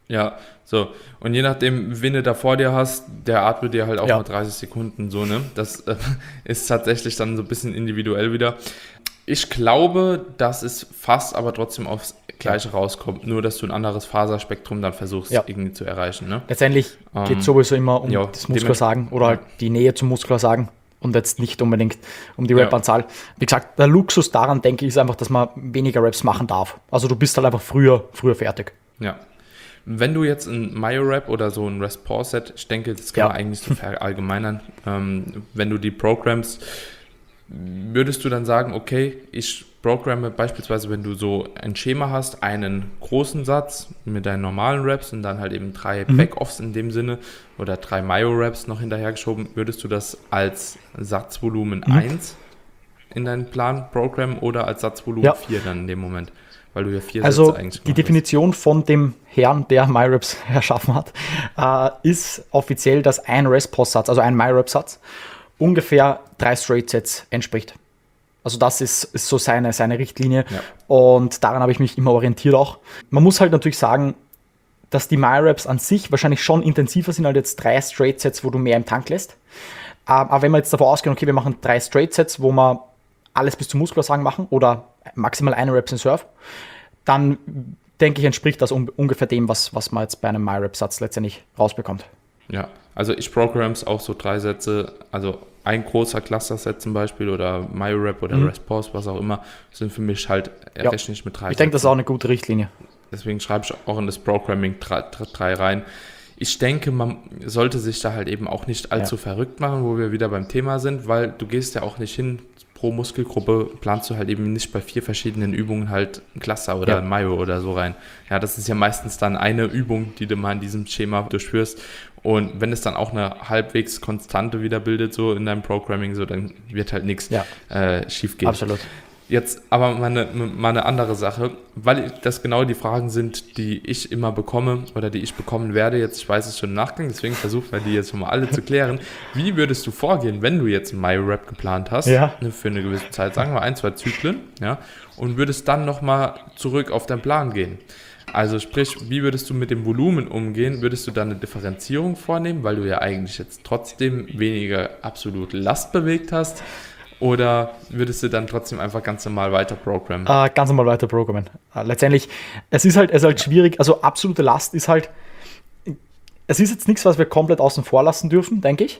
Ja, so. Und je nachdem, wen du da vor dir hast, der atmet dir halt auch Ja. mal dreißig Sekunden so, ne? Das äh, ist tatsächlich dann so ein bisschen individuell wieder. Ich glaube, dass es fast aber trotzdem aufs Gleiche rauskommt, nur dass du ein anderes Faserspektrum dann versuchst Ja. irgendwie zu erreichen, ne? Letztendlich Ähm, geht es sowieso immer um ja, das Muskelversagen oder halt die Nähe zum Muskelversagen und jetzt nicht unbedingt um die Ja. Rep-Anzahl. Wie gesagt, der Luxus daran, denke ich, ist einfach, dass man weniger Reps machen darf. Also du bist halt einfach früher, früher fertig. Ja. Wenn du jetzt ein Myo-Rep oder so ein Rest-Pause-Set, ich denke, das kann Ja. man eigentlich so verallgemeinern, ähm, wenn du die Programms, würdest du dann sagen, okay, ich programme beispielsweise, wenn du so ein Schema hast, einen großen Satz mit deinen normalen Reps und dann halt eben drei Mhm. Back-Offs in dem Sinne oder drei Myo-Reps noch hinterhergeschoben, würdest du das als Satzvolumen Mhm. eins in deinen Plan programmen oder als Satzvolumen Ja. vier dann in dem Moment? Weil du ja vier Also Sätze eigentlich die gemacht Definition von dem Herrn, der MyReps erschaffen hat, äh, ist offiziell, dass ein Rest-Pause-Satz, also ein MyRep-Satz, ungefähr drei Straight-Sets entspricht. Also das ist, ist so seine, seine Richtlinie Ja. und daran habe ich mich immer orientiert auch. Man muss halt natürlich sagen, dass die MyReps an sich wahrscheinlich schon intensiver sind als jetzt drei Straight-Sets, wo du mehr im Tank lässt. Ähm, Aber wenn wir jetzt davon ausgehen, okay, wir machen drei Straight-Sets, wo wir alles bis zum Muskelversagen machen oder maximal eine Reps in Serve, dann denke ich, entspricht das un- ungefähr dem, was, was man jetzt bei einem MyRep-Satz letztendlich rausbekommt. Ja, also ich programms auch so drei Sätze, also ein großer Cluster-Set zum Beispiel oder MyoRep oder Mhm. Rest-Pause, was auch immer, sind für mich halt, Ja. rechne ich mit drei Ich denke, das ist Sätzen. auch eine gute Richtlinie. Deswegen schreibe ich auch in das Programming drei, drei rein. Ich denke, man sollte sich da halt eben auch nicht allzu Ja. verrückt machen, wo wir wieder beim Thema sind, weil du gehst ja auch nicht hin, pro Muskelgruppe planst du halt eben nicht bei vier verschiedenen Übungen halt ein Cluster oder Ja. ein Myo oder so rein. Ja, das ist ja meistens dann eine Übung, die du mal in diesem Schema durchführst. Und wenn es dann auch eine halbwegs Konstante wieder bildet, so in deinem Programming, so, dann wird halt nichts Ja. äh, schief gehen. Absolut. Jetzt aber mal eine, mal eine andere Sache, weil das genau die Fragen sind, die ich immer bekomme oder die ich bekommen werde. Jetzt, ich weiß es schon im Nachgang, deswegen versuchen wir die jetzt schon mal alle zu klären. Wie würdest du vorgehen, wenn du jetzt ein MyoRep geplant hast, Ja. ne, für eine gewisse Zeit, sagen wir ein, zwei Zyklen, ja, und würdest dann nochmal zurück auf deinen Plan gehen? Also sprich, wie würdest du mit dem Volumen umgehen? Würdest du da eine Differenzierung vornehmen, weil du ja eigentlich jetzt trotzdem weniger absolute Last bewegt hast? Oder würdest du dann trotzdem einfach ganz normal weiter programmen? Äh, ganz normal weiter programmen. Äh, letztendlich, es ist halt, es ist halt schwierig, also absolute Last ist halt, es ist jetzt nichts, was wir komplett außen vor lassen dürfen, denke ich.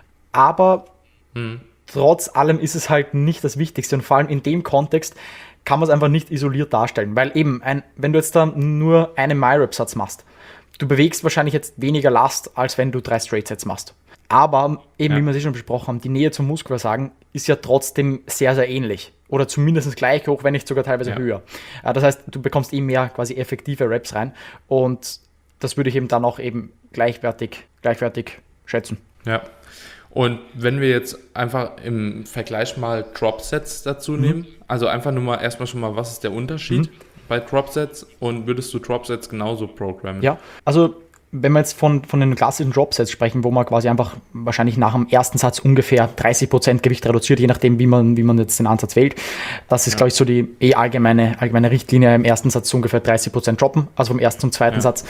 Aber Hm. trotz allem ist es halt nicht das Wichtigste und vor allem in dem Kontext kann man es einfach nicht isoliert darstellen, weil eben, ein, wenn du jetzt dann nur einen MyRep-Satz machst, du bewegst wahrscheinlich jetzt weniger Last, als wenn du drei Straight-Sets machst. Aber eben, Ja. wie wir es schon besprochen haben, die Nähe zum Muskelversagen ist ja trotzdem sehr, sehr ähnlich. Oder zumindest gleich hoch, wenn nicht sogar teilweise Ja. höher. Äh, Das heißt, du bekommst eh mehr quasi effektive Reps rein und das würde ich eben dann auch eben gleichwertig, gleichwertig schätzen. Ja. Und wenn wir jetzt einfach im Vergleich mal Dropsets dazu Mhm. nehmen, also einfach nur mal erstmal schon mal, was ist der Unterschied bei Dropsets und würdest du Dropsets genauso programmen? Ja, also wenn wir jetzt von, von den klassischen Dropsets sprechen, wo man quasi einfach wahrscheinlich nach dem ersten Satz ungefähr dreißig Prozent Gewicht reduziert, je nachdem, wie man, wie man jetzt den Ansatz wählt. Das ist, Ja. glaube ich, so die eh allgemeine, allgemeine Richtlinie, im ersten Satz so ungefähr dreißig Prozent droppen, also vom ersten zum zweiten Ja. Satz.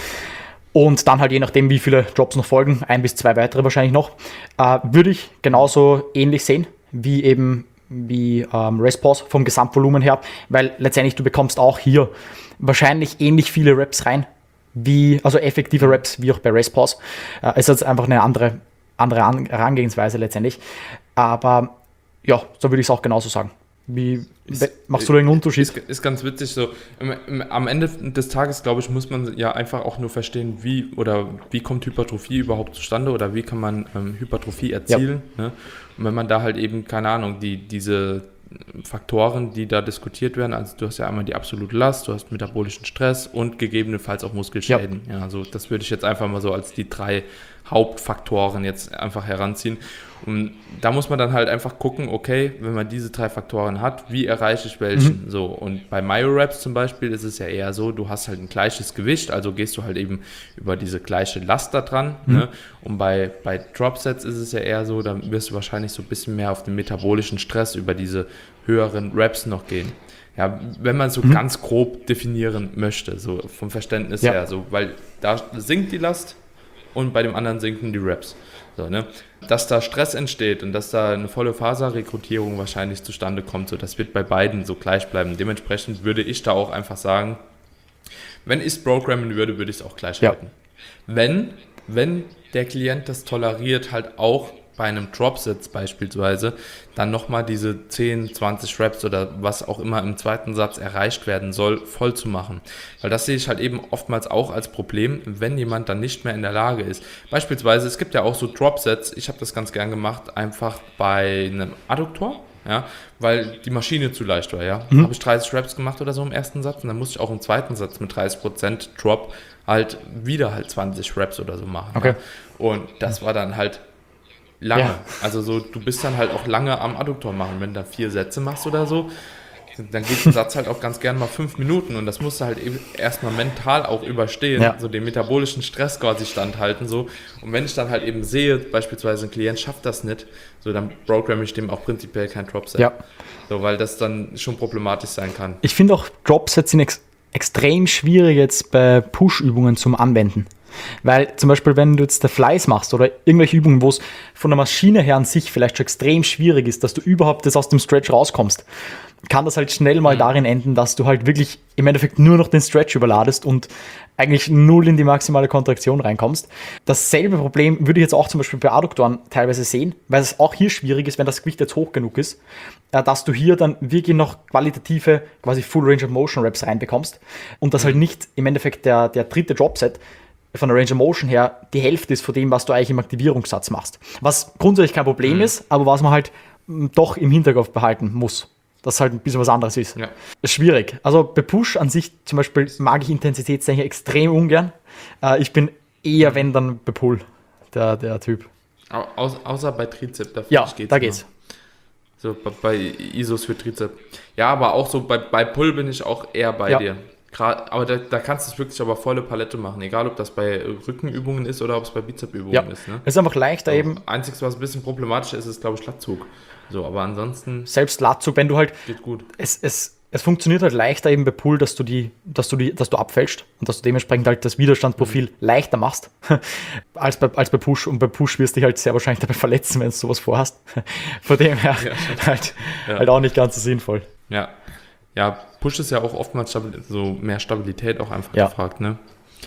Und dann halt je nachdem, wie viele Drops noch folgen, ein bis zwei weitere wahrscheinlich noch, äh, würde ich genauso ähnlich sehen, wie eben wie ähm, Rest-Pause vom Gesamtvolumen her, weil letztendlich du bekommst auch hier wahrscheinlich ähnlich viele Reps rein, wie, also effektive Reps, wie auch bei Rest-Pause. Äh, es ist jetzt einfach eine andere, andere An- Herangehensweise letztendlich. Aber ja, so würde ich es auch genauso sagen. Wie, Ist- machst du da einen Unterschied? Ist, ist ganz witzig so. Im, im, am Ende des Tages, glaube ich, muss man ja einfach auch nur verstehen, wie oder wie kommt Hypertrophie überhaupt zustande oder wie kann man ähm, Hypertrophie erzielen. Ne? Und wenn man da halt eben, keine Ahnung, die, diese Faktoren, die da diskutiert werden, also du hast ja einmal die absolute Last, du hast metabolischen Stress und gegebenenfalls auch Muskelschäden. Ja, also das würde ich jetzt einfach mal so als die drei Hauptfaktoren jetzt einfach heranziehen. Und da muss man dann halt einfach gucken, okay, wenn man diese drei Faktoren hat, wie erreiche ich welchen? Mhm. So, und bei MyoReps zum Beispiel ist es ja eher so, du hast halt ein gleiches Gewicht, also gehst du halt eben über diese gleiche Last da dran. Mhm. Ne? Und bei, bei Dropsets ist es ja eher so, dann wirst du wahrscheinlich so ein bisschen mehr auf den metabolischen Stress über diese höheren Reps noch gehen. Ja, wenn man so mhm. ganz grob definieren möchte, so vom Verständnis ja. her, so, weil da sinkt die Last und bei dem anderen sinken die Reps. So, ne? Dass da Stress entsteht und dass da eine volle Faserrekrutierung wahrscheinlich zustande kommt, so, das wird bei beiden so gleich bleiben. Dementsprechend würde ich da auch einfach sagen, wenn ich es programmen würde, würde ich es auch gleich ja. halten. Wenn, wenn der Klient das toleriert, halt auch bei einem Dropsatz beispielsweise, dann nochmal diese zehn, zwanzig Reps oder was auch immer im zweiten Satz erreicht werden soll, voll zu machen. Weil das sehe ich halt eben oftmals auch als Problem, wenn jemand dann nicht mehr in der Lage ist. Beispielsweise, es gibt ja auch so Dropsets, ich habe das ganz gern gemacht, einfach bei einem Adduktor, ja, weil die Maschine zu leicht war, ja. Mhm. Habe ich dreißig Reps gemacht oder so im ersten Satz und dann musste ich auch im zweiten Satz mit dreißig Prozent Drop halt wieder halt zwanzig Reps oder so machen. Okay. Ja. Und das war dann halt lange. Ja. Also so, du bist dann halt auch lange am Adduktor machen. Wenn du da vier Sätze machst oder so, dann geht der Satz halt auch ganz gerne mal fünf Minuten und das musst du halt erstmal mental auch überstehen, ja. so den metabolischen Stress quasi standhalten. So. Und wenn ich dann halt eben sehe, beispielsweise ein Klient schafft das nicht, so dann programme ich dem auch prinzipiell kein Dropset. Ja. So, weil das dann schon problematisch sein kann. Ich finde auch Dropsets sind ex- extrem schwierig jetzt bei Push-Übungen zum Anwenden. Weil zum Beispiel, wenn du jetzt der Flies machst oder irgendwelche Übungen, wo es von der Maschine her an sich vielleicht schon extrem schwierig ist, dass du überhaupt das aus dem Stretch rauskommst, kann das halt schnell mal mhm. darin enden, dass du halt wirklich im Endeffekt nur noch den Stretch überladest und eigentlich null in die maximale Kontraktion reinkommst. Dasselbe Problem würde ich jetzt auch zum Beispiel bei Adduktoren teilweise sehen, weil es auch hier schwierig ist, wenn das Gewicht jetzt hoch genug ist, dass du hier dann wirklich noch qualitative, quasi Full Range of Motion Reps reinbekommst und das mhm. halt nicht im Endeffekt der, der dritte Dropset von der Range of Motion her die Hälfte ist von dem, was du eigentlich im Aktivierungssatz machst. Was grundsätzlich kein Problem mhm. ist, aber was man halt doch im Hinterkopf behalten muss. Dass halt ein bisschen was anderes ist. Ja. Ist schwierig. Also bei Push an sich zum Beispiel mag ich Intensitätstechnik extrem ungern. Äh, ich bin eher, wenn dann bei Pull der, der Typ. Au, au, außer bei Trizep, da, ja, geht's da geht's. So bei, bei I S Os für Trizep. Ja, aber auch so bei, bei Pull bin ich auch eher bei ja. dir. Grad, aber da, da kannst du es wirklich aber volle Palette machen, egal ob das bei Rückenübungen ist oder ob es bei Bizepübungen ja. ist. Ne? Es ist einfach leichter so, eben. Einziges, was ein bisschen problematisch ist, ist glaube ich Latzug. So, aber ansonsten. Selbst Latzug, wenn du halt. Geht gut. Es, es, es funktioniert halt leichter eben bei Pull, dass du die, dass du die, dass du abfälschst und dass du dementsprechend halt das Widerstandsprofil mhm. leichter machst als bei, als bei Push. Und bei Push wirst du dich halt sehr wahrscheinlich dabei verletzen, wenn du sowas vorhast. Von dem her ja, halt, ja. halt auch nicht ganz so sinnvoll. Ja. Ja, Push ist ja auch oftmals stabil- so mehr Stabilität auch einfach ja. gefragt, ne?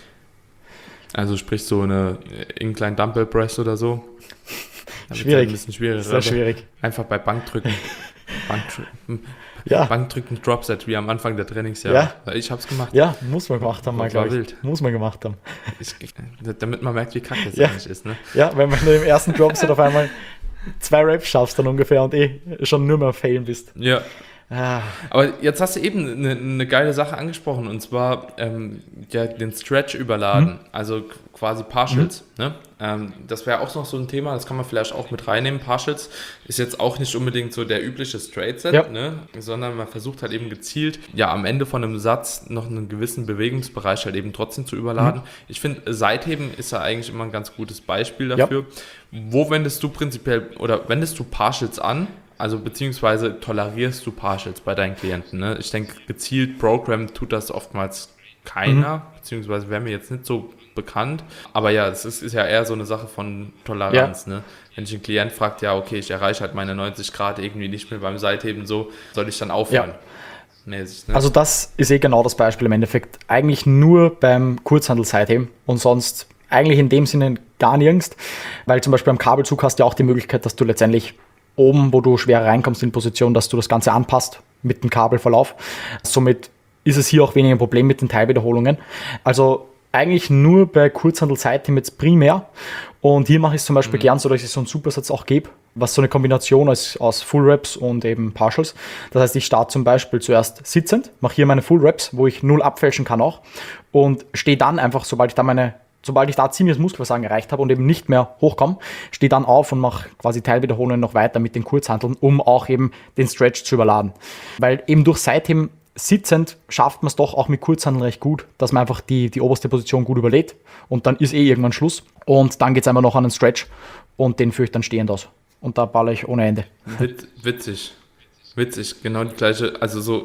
Also sprich so eine Incline Dumbbell Press oder so. Schwierig. Ein bisschen schwierig. Sehr schwierig. Einfach bei Bankdrücken. Bankdrücken. Ja. Bankdrücken Dropset, wie am Anfang der Trainingsjahre. Ja. Ich hab's gemacht. Ja, muss man gemacht haben, mal, glaube ich. Wild. Muss man gemacht haben. Ich, damit man merkt, wie kacke es ja. eigentlich ist, ne? Ja, wenn man im ersten Dropset auf einmal zwei Reps schaffst dann ungefähr und eh schon nur mehr failen bist. Ja. Ah. Aber jetzt hast du eben eine, eine geile Sache angesprochen und zwar ähm, ja, den Stretch überladen, mhm. also quasi Partials. Mhm. Ne? Ähm, das wäre auch noch so ein Thema, das kann man vielleicht auch mit reinnehmen. Partials ist jetzt auch nicht unbedingt so der übliche Straight-Set, ja. ne? sondern man versucht halt eben gezielt, ja am Ende von einem Satz noch einen gewissen Bewegungsbereich halt eben trotzdem zu überladen. Mhm. Ich finde, Seitheben ist ja eigentlich immer ein ganz gutes Beispiel dafür. Ja. Wo wendest du prinzipiell oder wendest du Partials an? Also beziehungsweise tolerierst du Partials bei deinen Klienten. Ne? Ich denke, gezielt Programm tut das oftmals keiner, mhm. beziehungsweise wäre mir jetzt nicht so bekannt. Aber ja, es ist, ist ja eher so eine Sache von Toleranz. Ja. Ne? Wenn ich einen Klient fragt, ja okay, ich erreiche halt meine neunzig Grad irgendwie nicht mehr beim Seitheben, so soll ich dann aufhören. Ja. Mäßig, ne? Also das ist eh genau das Beispiel im Endeffekt. Eigentlich nur beim Kurzhandel-Seitheben und sonst eigentlich in dem Sinne gar nirgends. Weil zum Beispiel beim Kabelzug hast du ja auch die Möglichkeit, dass du letztendlich oben, wo du schwer reinkommst in Position, dass du das Ganze anpasst mit dem Kabelverlauf. Somit ist es hier auch weniger ein Problem mit den Teilwiederholungen. Also eigentlich nur bei Kurzhandel-Seitheben jetzt primär. Und hier mache ich es zum Beispiel mhm. gern so, dass ich so einen Supersatz auch gebe, was so eine Kombination ist aus Full Reps und eben Partials. Das heißt, ich starte zum Beispiel zuerst sitzend, mache hier meine Full Reps, wo ich null abfälschen kann auch und stehe dann einfach, sobald ich da meine Sobald ich da ziemliches Muskelversagen erreicht habe und eben nicht mehr hochkomme, stehe dann auf und mache quasi Teilwiederholungen noch weiter mit den Kurzhanteln, um auch eben den Stretch zu überladen. Weil eben durch Seitheben sitzend schafft man es doch auch mit Kurzhanteln recht gut, dass man einfach die, die oberste Position gut überlädt und dann ist eh irgendwann Schluss. Und dann geht es einfach noch an den Stretch und den führe ich dann stehend aus. Und da baller ich ohne Ende. Wit- witzig. Witzig, genau die gleiche, also so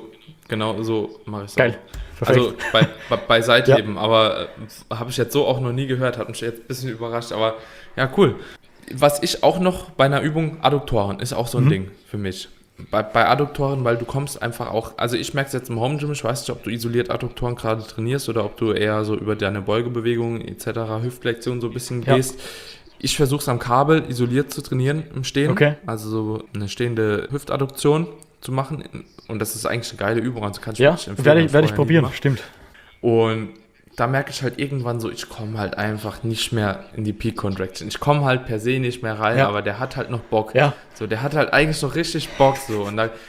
Genau so mache ich es. Geil. Perfekt. Also bei, bei, bei Seitheben, Ja. aber äh, habe ich jetzt so auch noch nie gehört, hat mich jetzt ein bisschen überrascht, aber ja, cool. Was ich auch noch bei einer Übung, Adduktoren, ist auch so ein Mhm. Ding für mich. Bei, bei Adduktoren, weil du kommst einfach auch, also ich merke es jetzt im Home Gym, ich weiß nicht, ob du isoliert Adduktoren gerade trainierst oder ob du eher so über deine Beugebewegungen et cetera, Hüftflexion so ein bisschen Ja. gehst. Ich versuche es am Kabel isoliert zu trainieren im Stehen, Okay. also so eine stehende Hüftadduktion zu machen und das ist eigentlich eine geile Übung, also kann ich Ja, wirklich empfehlen. werde ich, Hab werde ich vorher nie probieren, gemacht. stimmt. Und da merke ich halt irgendwann so, ich komme halt einfach nicht mehr in die Peak Contraction. Ich komme halt per se nicht mehr rein, Ja. aber der hat halt noch Bock. Ja. So, der hat halt eigentlich noch richtig Bock so und da,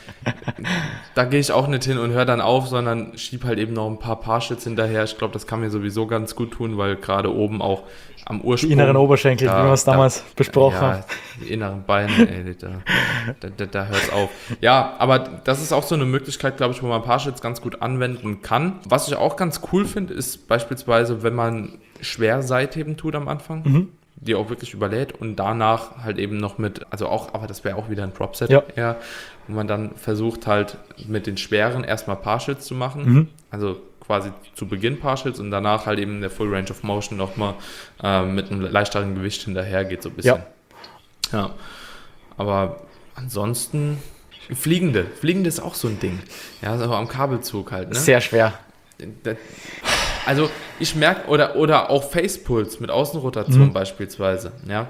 da gehe ich auch nicht hin und höre dann auf, sondern schieb halt eben noch ein paar Partials hinterher. Ich glaube, das kann mir sowieso ganz gut tun, weil gerade oben auch am Ursprung... Die inneren Oberschenkel, da- wie wir es da- damals besprochen haben. Ja, die inneren Beine, ey, da, da, da, da hört es auf. Ja, aber das ist auch so eine Möglichkeit, glaube ich, wo man Partials ganz gut anwenden kann. Was ich auch ganz cool finde, ist beispielsweise, wenn man schwer Seitheben tut am Anfang, Mhm. die auch wirklich überlädt und danach halt eben noch mit, also auch, aber das wäre auch wieder ein Dropset Ja. eher, wo man dann versucht halt mit den schweren erstmal Partials zu machen, Mhm. also quasi zu Beginn Partials und danach halt eben der Full Range of Motion nochmal äh, mit einem leichteren Gewicht hinterher geht so ein bisschen. Ja. Ja. Aber ansonsten, Fliegende, Fliegende ist auch so ein Ding. Ja, so am Kabelzug halt, ne? Sehr schwer. Da- Also ich merke, oder, oder auch Facepulse mit Außenrotation Mhm. beispielsweise, ja.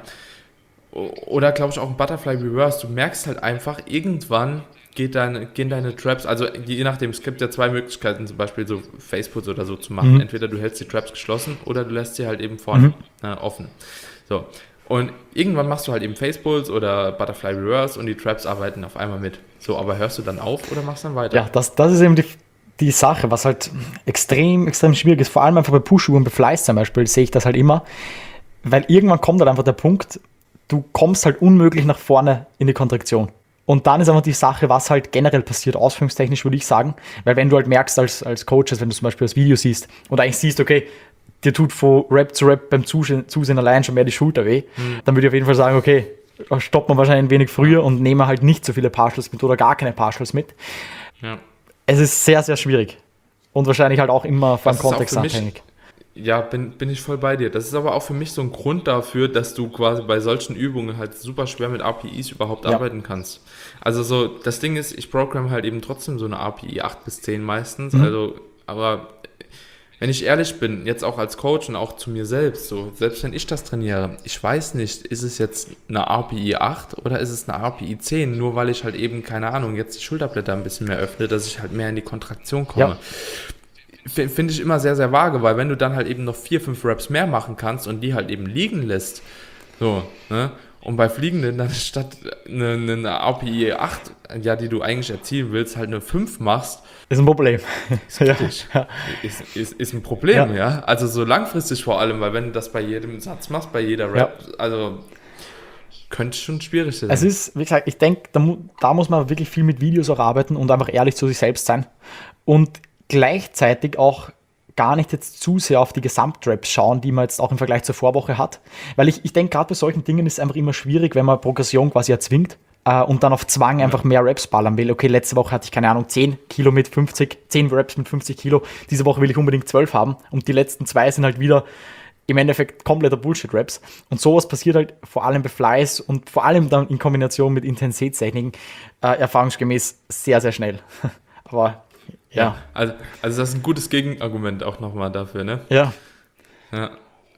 O- Oder glaube ich auch ein Butterfly Reverse, du merkst halt einfach, irgendwann geht deine, gehen deine Traps, also je nachdem, es gibt ja zwei Möglichkeiten, zum Beispiel so Facepulse oder so zu machen. Mhm. Entweder du hältst die Traps geschlossen oder du lässt sie halt eben vorne äh, offen. So. Und irgendwann machst du halt eben Facepulse oder Butterfly Reverse und die Traps arbeiten auf einmal mit. So, aber hörst du dann auf oder machst dann weiter? Ja, das, das ist eben die, die Sache, was halt extrem, extrem schwierig ist. Vor allem einfach bei Push-Übungen, bei Flies zum Beispiel, sehe ich das halt immer. Weil irgendwann kommt halt einfach der Punkt, du kommst halt unmöglich nach vorne in die Kontraktion. Und dann ist einfach die Sache, was halt generell passiert, ausführungstechnisch würde ich sagen. Weil wenn du halt merkst als, als Coach, also wenn du zum Beispiel das Video siehst und eigentlich siehst, okay, dir tut von Rap zu Rap beim Zusehen, Zusehen allein schon mehr die Schulter weh, dann würde ich auf jeden Fall sagen, okay, stoppt man wahrscheinlich ein wenig früher und nehmen halt nicht so viele Partials mit oder gar keine Partials mit. Ja. Es ist sehr, sehr schwierig. Und wahrscheinlich halt auch immer vom Das ist auch Kontext für mich- abhängig. Ja, bin, bin ich voll bei dir. Das ist aber auch für mich so ein Grund dafür, dass du quasi bei solchen Übungen halt super schwer mit A P Is überhaupt Ja. arbeiten kannst. Also so, das Ding ist, ich programme halt eben trotzdem so eine A P I acht bis zehn meistens, Mhm. also, aber wenn ich ehrlich bin, jetzt auch als Coach und auch zu mir selbst, so, selbst wenn ich das trainiere, ich weiß nicht, ist es jetzt eine A P I acht oder ist es eine A P I zehn, nur weil ich halt eben, keine Ahnung, jetzt die Schulterblätter ein bisschen mehr öffne, dass ich halt mehr in die Kontraktion komme. Ja. F- Finde ich immer sehr, sehr vage, weil wenn du dann halt eben noch vier, fünf Reps mehr machen kannst und die halt eben liegen lässt, so, ne, und bei Fliegenden dann statt eine, eine A P I acht, ja, die du eigentlich erzielen willst, halt eine fünf machst, Ist ein Problem. ja. Richtig. Ist, ist, ist ein Problem, ja. Ja. Also so langfristig vor allem, weil wenn du das bei jedem Satz machst, bei jeder Rap, also könnte schon schwierig sein. Es ist, wie gesagt, ich denke, da, mu- da muss man wirklich viel mit Videos auch arbeiten und einfach ehrlich zu sich selbst sein. Und gleichzeitig auch gar nicht jetzt zu sehr auf die Gesamtraps schauen, die man jetzt auch im Vergleich zur Vorwoche hat. Weil ich, ich denke, gerade bei solchen Dingen ist es einfach immer schwierig, wenn man Progression quasi erzwingt äh, und dann auf Zwang einfach mehr Reps ballern will. Okay, letzte Woche hatte ich, keine Ahnung, zehn Kilo mit fünfzig, zehn Reps mit fünfzig Kilo. Diese Woche will ich unbedingt zwölf haben und die letzten zwei sind halt wieder im Endeffekt kompletter Bullshit-Raps. Und sowas passiert halt vor allem bei Flies und vor allem dann in Kombination mit Intensitätstechniken äh, erfahrungsgemäß sehr, sehr schnell. Aber ja. ja, also, also das ist ein gutes Gegenargument auch nochmal dafür, ne? Ja. Ja.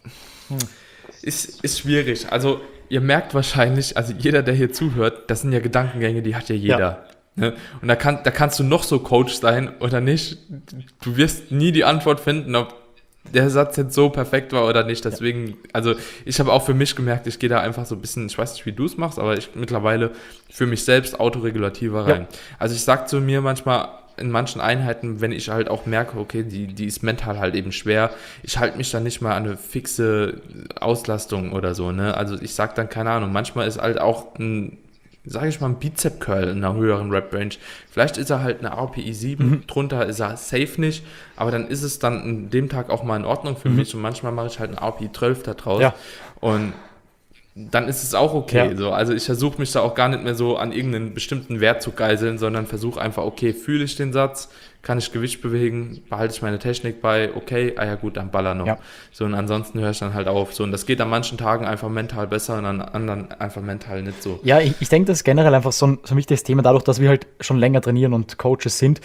Ist, ist schwierig. Also ihr merkt wahrscheinlich, also jeder, der hier zuhört, das sind ja Gedankengänge, die hat ja jeder. Ne? Und da, kann, da kannst du noch so Coach sein oder nicht. Du wirst nie die Antwort finden, ob der Satz jetzt so perfekt war oder nicht. Deswegen, also ich habe auch für mich gemerkt, ich gehe da einfach so ein bisschen, ich weiß nicht, wie du es machst, aber ich mittlerweile für mich selbst autoregulativer rein. Ja. Also ich sage zu mir manchmal in manchen Einheiten, wenn ich halt auch merke, okay, die, die ist mental halt eben schwer, ich halte mich dann nicht mal an eine fixe Auslastung oder so, ne? Also ich sag dann, keine Ahnung, manchmal ist halt auch ein, sage ich mal, ein Bizep-Curl in einer höheren Rep-Range. Vielleicht ist er halt eine A P I sieben, mhm. drunter ist er safe nicht, aber dann ist es dann an dem Tag auch mal in Ordnung für mhm. mich und manchmal mache ich halt eine A P I zwölf da draus. Ja. Und dann ist es auch okay. Ja. So. Also ich versuche mich da auch gar nicht mehr so an irgendeinen bestimmten Wert zu geiseln, sondern versuche einfach, okay, fühle ich den Satz, kann ich Gewicht bewegen, behalte ich meine Technik bei, okay, ah ja gut, dann baller noch. Ja. So, und ansonsten höre ich dann halt auf. So, und das geht an manchen Tagen einfach mental besser und an anderen einfach mental nicht so. Ja, ich, ich denke, das ist generell einfach so ein, so ein wichtiges Thema, dadurch, dass wir halt schon länger trainieren und Coaches sind.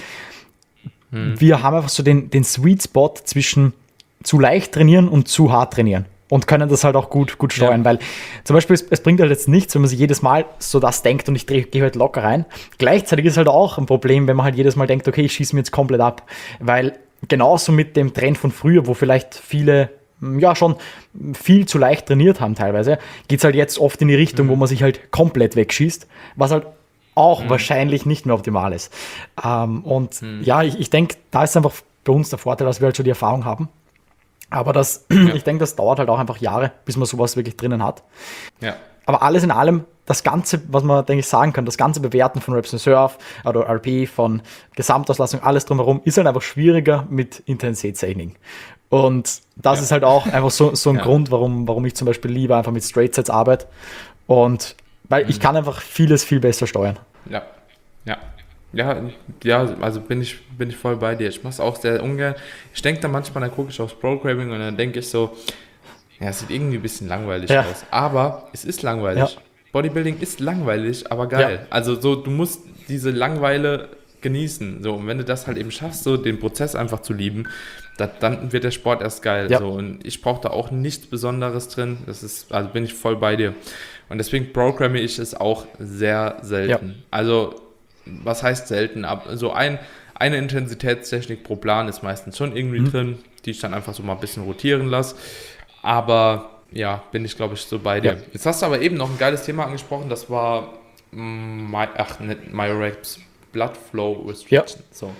Hm. Wir haben einfach so den, den Sweet Spot zwischen zu leicht trainieren und zu hart trainieren. Und können das halt auch gut, gut steuern, ja. Weil zum Beispiel, es, es bringt halt jetzt nichts, wenn man sich jedes Mal so das denkt und ich gehe halt locker rein. Gleichzeitig ist halt auch ein Problem, wenn man halt jedes Mal denkt, okay, ich schieße mir jetzt komplett ab. Weil genauso mit dem Trend von früher, wo vielleicht viele ja schon viel zu leicht trainiert haben teilweise, geht es halt jetzt oft in die Richtung, mhm. wo man sich halt komplett wegschießt, was halt auch mhm. wahrscheinlich nicht mehr optimal ist. Ähm, und mhm. ja, ich, ich denke, da ist einfach bei uns der Vorteil, dass wir halt schon die Erfahrung haben. Aber das, ja. ich denke, das dauert halt auch einfach Jahre, bis man sowas wirklich drinnen hat. Ja. Aber alles in allem, das Ganze, was man, denke ich, sagen kann, das ganze Bewerten von Reps Reserve oder R P, von Gesamtauslastung, alles drumherum, ist halt einfach schwieriger mit Intensitätstraining. Und das ja. ist halt auch einfach so, so ein ja. Grund, warum, warum ich zum Beispiel lieber einfach mit Straight Sets arbeite. Und weil mhm. ich kann einfach vieles viel besser steuern. Ja, ja. Ja, ja, also bin ich, bin ich voll bei dir. Ich mache es auch sehr ungern. Ich denke dann manchmal, dann gucke ich aufs Programming und dann denke ich so, ja, es sieht irgendwie ein bisschen langweilig ja. aus. Aber es ist langweilig. Ja. Bodybuilding ist langweilig, aber geil. Ja. Also so, du musst diese Langeweile genießen. So, und wenn du das halt eben schaffst, so den Prozess einfach zu lieben, das, dann wird der Sport erst geil. Ja. So, und ich brauche da auch nichts Besonderes drin. Das ist, also bin ich voll bei dir. Und deswegen programme ich es auch sehr selten. Ja. Also was heißt selten? Ab, so ein, eine Intensitätstechnik pro Plan ist meistens schon irgendwie mhm. drin, die ich dann einfach so mal ein bisschen rotieren lasse. Aber ja, bin ich, glaube ich, so bei dir. Ja. Jetzt hast du aber eben noch ein geiles Thema angesprochen, das war My, ach, nicht MyoReps, Blood Flow Restriction. Ja. So.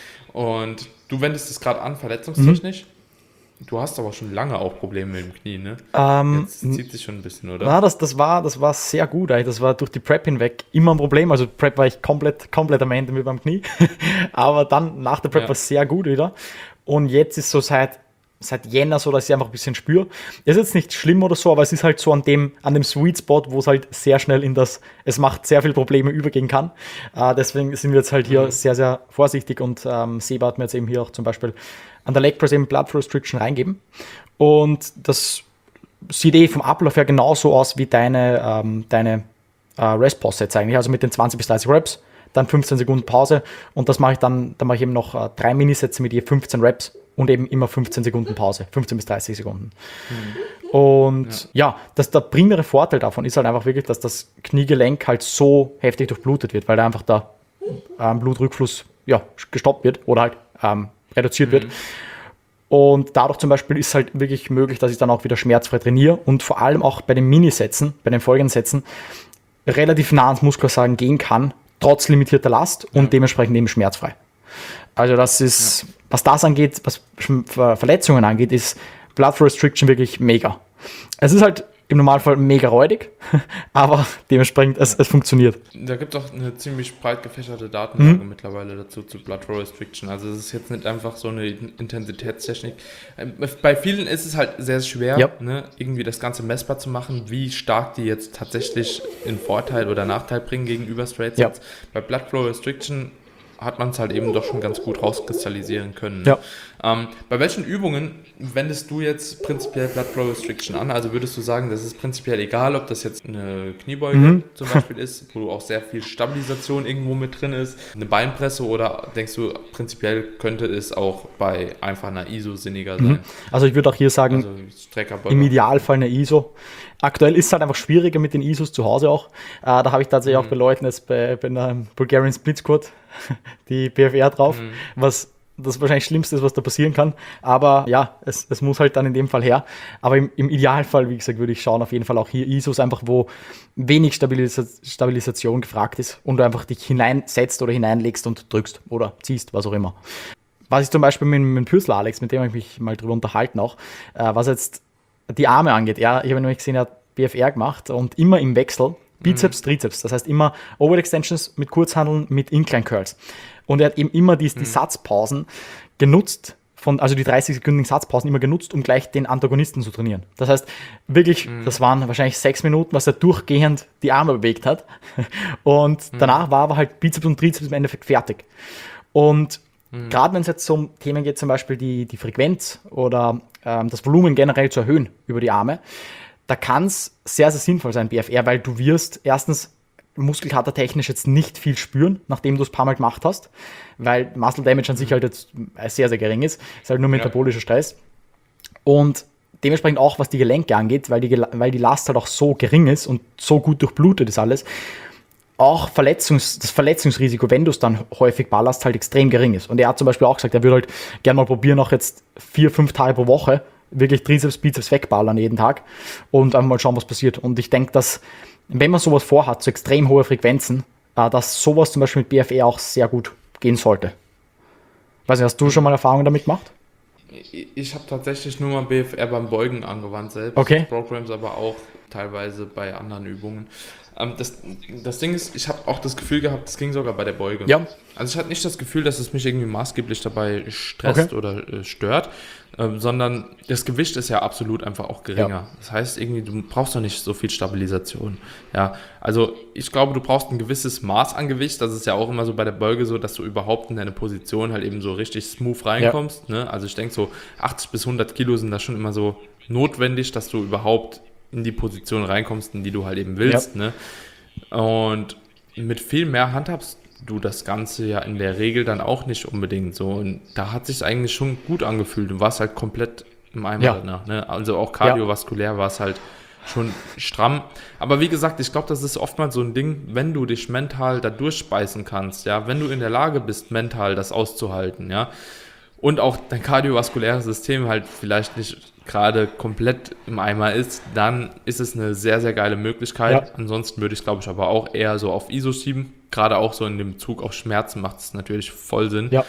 Und du wendest es gerade an, verletzungstechnisch. Mhm. Du hast aber schon lange auch Probleme mit dem Knie, ne? Ähm, Jetzt zieht sich schon ein bisschen, oder? Na, das, das, war, das war sehr gut eigentlich. Das war durch die Prep hinweg immer ein Problem. Also Prep war ich komplett, komplett am Ende mit meinem Knie. Aber dann nach der Prep ja. war es sehr gut wieder. Und jetzt ist so seit, seit Jänner so, dass ich einfach ein bisschen spüre. Ist jetzt nicht schlimm oder so, aber es ist halt so an dem, an dem Sweet Spot, wo es halt sehr schnell in das, es macht sehr viele Probleme übergehen kann. Äh, deswegen sind wir jetzt halt hier mhm. sehr, sehr vorsichtig und ähm, Seba hat mir jetzt eben hier auch zum Beispiel an der Leg Press eben Blood Flow Restriction reingeben. Und das sieht eh vom Ablauf her genauso aus wie deine, ähm, deine äh, Rest-Pause-Sets eigentlich, also mit den zwanzig bis dreißig Reps, dann fünfzehn Sekunden Pause und das mache ich dann, dann mache ich eben noch äh, drei Minisätze mit je fünfzehn Reps und eben immer fünfzehn Sekunden Pause, fünfzehn bis dreißig Sekunden. Mhm. Und ja, ja das, der primäre Vorteil davon ist halt einfach wirklich, dass das Kniegelenk halt so heftig durchblutet wird, weil da einfach der ähm, Blutrückfluss ja, gestoppt wird oder halt ähm, reduziert mhm. wird. Und dadurch zum Beispiel ist halt wirklich möglich, dass ich dann auch wieder schmerzfrei trainiere und vor allem auch bei den Minisätzen, bei den folgenden Sätzen, relativ nah ans Muskelversagen gehen kann, trotz limitierter Last und ja. dementsprechend eben schmerzfrei. Also das ist, ja. was das angeht, was Verletzungen angeht, ist Blood Flow Restriction wirklich mega. Es ist halt im Normalfall mega räudig, aber dementsprechend, es, es funktioniert. Da gibt es auch eine ziemlich breit gefächerte Datenlage mhm. mittlerweile dazu zu Blood Flow Restriction. Also es ist jetzt nicht einfach so eine Intensitätstechnik. Bei vielen ist es halt sehr schwer, ja. ne, irgendwie das Ganze messbar zu machen, wie stark die jetzt tatsächlich in Vorteil oder Nachteil bringen gegenüber Straight Sets. Ja. Bei Blood Flow Restriction hat man es halt eben doch schon ganz gut rauskristallisieren können. Ja. Ähm, bei welchen Übungen wendest du jetzt prinzipiell Blood Flow Restriction an? Also würdest du sagen, das ist prinzipiell egal, ob das jetzt eine Kniebeuge mhm. zum Beispiel ist, wo auch sehr viel Stabilisation irgendwo mit drin ist, eine Beinpresse, oder denkst du, prinzipiell könnte es auch bei einfach einer I S O sinniger sein? Mhm. Also ich würde auch hier sagen, also im Idealfall eine I S O. Aktuell ist es halt einfach schwieriger mit den I S Os zu Hause auch. Äh, da habe ich tatsächlich mhm. auch bei Leuten jetzt bei, bei einem Bulgarian Split Squat die B F R drauf, mhm. was das wahrscheinlich Schlimmste ist, was da passieren kann. Aber ja, es, es muss halt dann in dem Fall her. Aber im, im Idealfall, wie gesagt, würde ich schauen, auf jeden Fall auch hier I S Os, einfach wo wenig Stabilis- Stabilisation gefragt ist und du einfach dich hineinsetzt oder hineinlegst und drückst oder ziehst, was auch immer. Was ich zum Beispiel mit, mit dem Pürsler Alex, mit dem habe ich mich mal drüber unterhalten auch, äh, was jetzt die Arme angeht. Ja, ich habe nämlich gesehen, er hat B F R gemacht und immer im Wechsel Bizeps, mhm. Trizeps. Das heißt immer Overhead Extensions mit Kurzhanteln, mit Incline Curls. Und er hat eben immer die, die mhm. Satzpausen genutzt von, also die dreißig-sekündigen Satzpausen immer genutzt, um gleich den Antagonisten zu trainieren. Das heißt, wirklich, mhm. das waren wahrscheinlich sechs Minuten, was er durchgehend die Arme bewegt hat. Und mhm. danach war aber halt Bizeps und Trizeps im Endeffekt fertig. Und mhm. gerade wenn es jetzt um Themen geht, zum Beispiel die, die Frequenz oder ähm, das Volumen generell zu erhöhen über die Arme, da kann es sehr, sehr sinnvoll sein, B F R, weil du wirst erstens muskelkatertechnisch jetzt nicht viel spüren, nachdem du es ein paar Mal gemacht hast, weil Muscle Damage an sich halt jetzt sehr, sehr gering ist. Ist halt nur metabolischer ja. Stress. Und dementsprechend auch, was die Gelenke angeht, weil die, weil die Last halt auch so gering ist und so gut durchblutet ist alles, auch Verletzungs, das Verletzungsrisiko, wenn du es dann häufig ballerst, halt extrem gering ist. Und er hat zum Beispiel auch gesagt, er würde halt gerne mal probieren, auch jetzt vier, fünf Tage pro Woche wirklich Trizeps, Bizeps wegballern jeden Tag und einfach mal schauen, was passiert. Und ich denke, dass wenn man sowas vorhat, so extrem hohe Frequenzen, äh, dass sowas zum Beispiel mit B F R auch sehr gut gehen sollte. Weiß nicht, hast du schon mal Erfahrungen damit gemacht? Ich, ich habe tatsächlich nur mal B F R beim Beugen angewandt selbst. Okay. Programs aber auch teilweise bei anderen Übungen. Ähm, das, das Ding ist, ich habe auch das Gefühl gehabt, das ging sogar bei der Beuge. Ja. Also ich hatte nicht das Gefühl, dass es mich irgendwie maßgeblich dabei stresst okay. oder äh, stört, ähm, sondern das Gewicht ist ja absolut einfach auch geringer. Ja. Das heißt, irgendwie, du brauchst doch nicht so viel Stabilisation. Ja, also ich glaube, du brauchst ein gewisses Maß an Gewicht. Das ist ja auch immer so bei der Beuge so, dass du überhaupt in deine Position halt eben so richtig smooth reinkommst. Ja. Ne? Also ich denke so achtzig bis hundert Kilo sind da schon immer so notwendig, dass du überhaupt in die Position reinkommst, in die du halt eben willst. Ja. Ne? Und mit viel mehr handhabst du das Ganze ja in der Regel dann auch nicht unbedingt so. Und da hat sich eigentlich schon gut angefühlt. Du warst halt komplett im Eimer ja. danach. Ne? Also auch kardiovaskulär ja. war es halt schon stramm. Aber wie gesagt, ich glaube, das ist oftmals so ein Ding, wenn du dich mental da durchspeisen kannst, ja, wenn du in der Lage bist, mental das auszuhalten, ja, und auch dein kardiovaskuläres System halt vielleicht nicht gerade komplett im Eimer ist, dann ist es eine sehr, sehr geile Möglichkeit. Ja. Ansonsten würde ich es, glaube ich, aber auch eher so auf I S O schieben. Gerade auch so in dem Bezug auf Schmerzen macht es natürlich voll Sinn. Ja.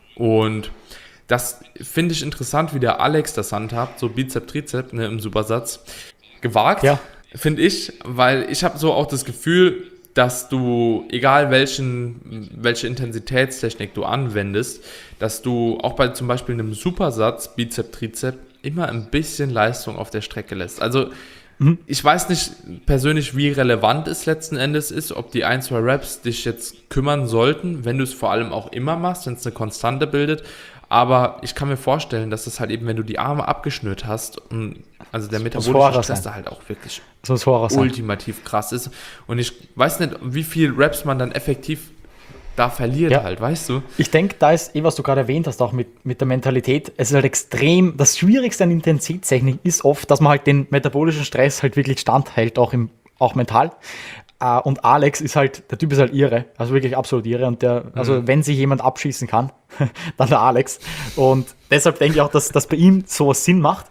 Und das finde ich interessant, wie der Alex das handhabt, so Bizep, Trizep, ne, im Supersatz. Gewagt, ja. finde ich, weil ich habe so auch das Gefühl, dass du, egal welchen, welche Intensitätstechnik du anwendest, dass du auch bei zum Beispiel einem Supersatz, Bizep, Trizep, immer ein bisschen Leistung auf der Strecke lässt. Also mhm. ich weiß nicht persönlich, wie relevant es letzten Endes ist, ob die ein, zwei Reps dich jetzt kümmern sollten, wenn du es vor allem auch immer machst, wenn es eine Konstante bildet. Aber ich kann mir vorstellen, dass das halt eben, wenn du die Arme abgeschnürt hast, und also der metabolische Stress da halt auch wirklich ultimativ krass ist. Und ich weiß nicht, wie viel Reps man dann effektiv da verliert ja. halt, weißt du? Ich denke, da ist eh, was du gerade erwähnt hast, auch mit, mit der Mentalität, es ist halt extrem, das Schwierigste an Intensitätstechnik ist oft, dass man halt den metabolischen Stress halt wirklich standhält, auch, im, auch mental. Uh, und Alex ist halt, der Typ ist halt irre, also wirklich absolut irre. Und der, also mhm. wenn sich jemand abschießen kann, dann der Alex. Und deshalb denke ich auch, dass das bei ihm sowas Sinn macht.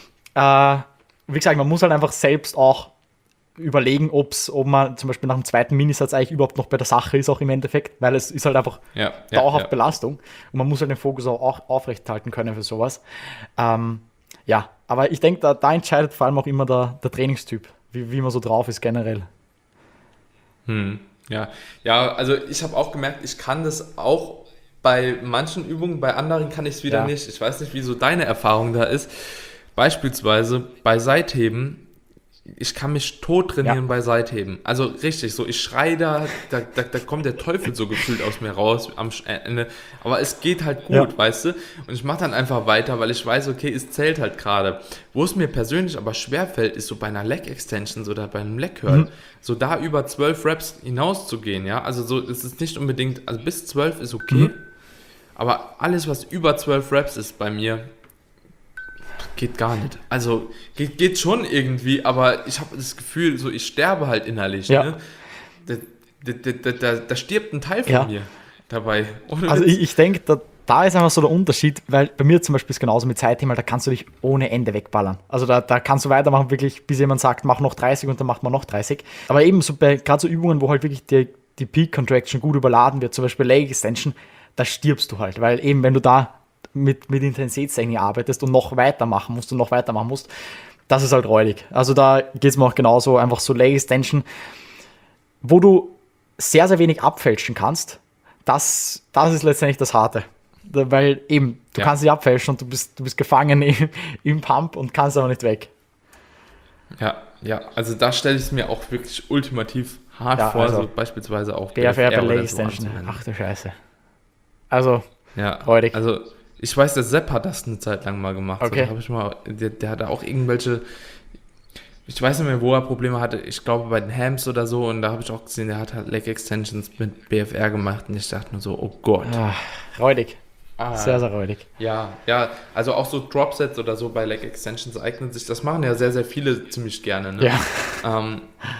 Uh, wie gesagt, man muss halt einfach selbst auch überlegen, ob's, ob man zum Beispiel nach dem zweiten Minisatz eigentlich überhaupt noch bei der Sache ist, auch im Endeffekt, weil es ist halt einfach ja, dauerhaft ja, ja. Belastung. Und man muss halt den Fokus auch, auch aufrechthalten können für sowas. Um, ja, aber ich denke, da, da entscheidet vor allem auch immer der, der Trainingstyp, wie, wie man so drauf ist generell. Hm, ja. ja, also ich habe auch gemerkt, ich kann das auch bei manchen Übungen, bei anderen kann ich es wieder ja. nicht. Ich weiß nicht, wie so deine Erfahrung da ist. Beispielsweise bei Seitheben, ich kann mich tot trainieren ja. bei Seitheben. Also richtig, so ich schreie da, da, da, da kommt der Teufel so gefühlt aus mir raus am Ende. Aber es geht halt gut, ja. weißt du? Und ich mache dann einfach weiter, weil ich weiß, okay, es zählt halt gerade. Wo es mir persönlich aber schwerfällt, ist so bei einer Leg Extensions oder bei einem Leg Curl, mhm. so da über zwölf Reps hinaus zu gehen, ja. Also so, es ist nicht unbedingt, also bis zwölf ist okay, mhm. aber alles, was über zwölf Reps ist bei mir, geht gar nicht. Also geht, geht schon irgendwie, aber ich habe das Gefühl, so ich sterbe halt innerlich. Ja. Ne? Da, da, da, da, da stirbt ein Teil von ja. mir dabei. Ohne also ich, ich denke, da, da ist einfach so der Unterschied, weil bei mir zum Beispiel ist genauso mit Seitheben, da kannst du dich ohne Ende wegballern. Also da, da kannst du weitermachen, wirklich, bis jemand sagt, mach noch dreißig und dann macht man noch dreißig. Aber eben so bei gerade so Übungen, wo halt wirklich die, die Peak Contraction gut überladen wird, zum Beispiel Leg Extension, da stirbst du halt, weil eben wenn du da mit, mit Intensitätstechnik arbeitest und noch weitermachen musst und noch weitermachen musst, das ist halt räudig. Also da geht es mir auch genauso, einfach so Leg Extension, wo du sehr, sehr wenig abfälschen kannst, das, das ist letztendlich das Harte. Weil eben, du Ja. kannst dich abfälschen und du bist, du bist gefangen im, im Pump und kannst aber nicht weg. Ja, ja, also da stelle ich es mir auch wirklich ultimativ hart Ja, vor, also so beispielsweise auch B F R bei oder Leg so Extension. anzuwenden. Ach du Scheiße. Also, Ja, räudig. also ich weiß, der Sepp hat das eine Zeit lang mal gemacht. Okay. So, da hab ich mal, der, der hatte auch irgendwelche, ich weiß nicht mehr, wo er Probleme hatte, ich glaube bei den Hams oder so, und da habe ich auch gesehen, der hat halt Leg Extensions mit B F R gemacht und ich dachte nur so, oh Gott. ah, räudig. Ah, Sehr, sehr räudig. Ja, ja, also auch so Dropsets oder so bei Leg Extensions eignen sich, das machen ja sehr, sehr viele ziemlich gerne. Ne? Ja. Ähm,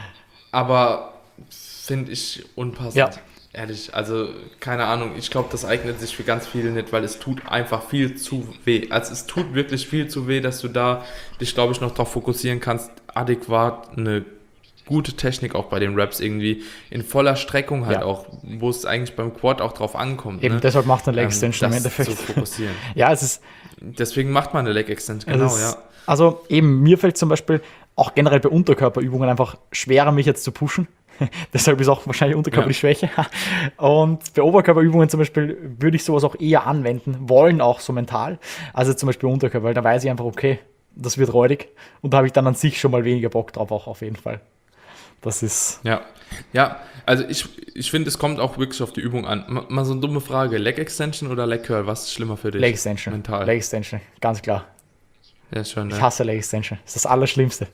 aber finde ich unpassend. Ja. Ehrlich, also keine Ahnung, ich glaube, das eignet sich für ganz viele nicht, weil es tut einfach viel zu weh. Also es tut wirklich viel zu weh, dass du da dich, glaube ich, noch darauf fokussieren kannst, adäquat eine gute Technik auch bei den Raps irgendwie in voller Streckung halt Ja. auch, wo es eigentlich beim Quad auch drauf ankommt. Eben ne? deshalb macht eine Leg Ähm, Extension im das Endeffekt. zu fokussieren. Ja, es ist, Deswegen macht man eine Leg Extension, es genau, ist ja. also eben, mir fällt zum Beispiel auch generell bei Unterkörperübungen einfach schwerer, mich jetzt zu pushen. Deshalb ist auch wahrscheinlich Unterkörper Ja. die Schwäche. Und bei Oberkörperübungen zum Beispiel würde ich sowas auch eher anwenden wollen, auch so mental. Also zum Beispiel Unterkörper, weil da weiß ich einfach, okay, das wird räudig. Und da habe ich dann an sich schon mal weniger Bock drauf, auch auf jeden Fall. Das ist, Ja, ja, also ich, ich finde, es kommt auch wirklich auf die Übung an. Mal, mal so eine dumme Frage, Leg Extension oder Leg Curl, was ist schlimmer für dich? Leg Extension. Mental. Leg Extension, ganz klar. Ja, schon, Ich ne? hasse Leg Extension. Das ist das Allerschlimmste.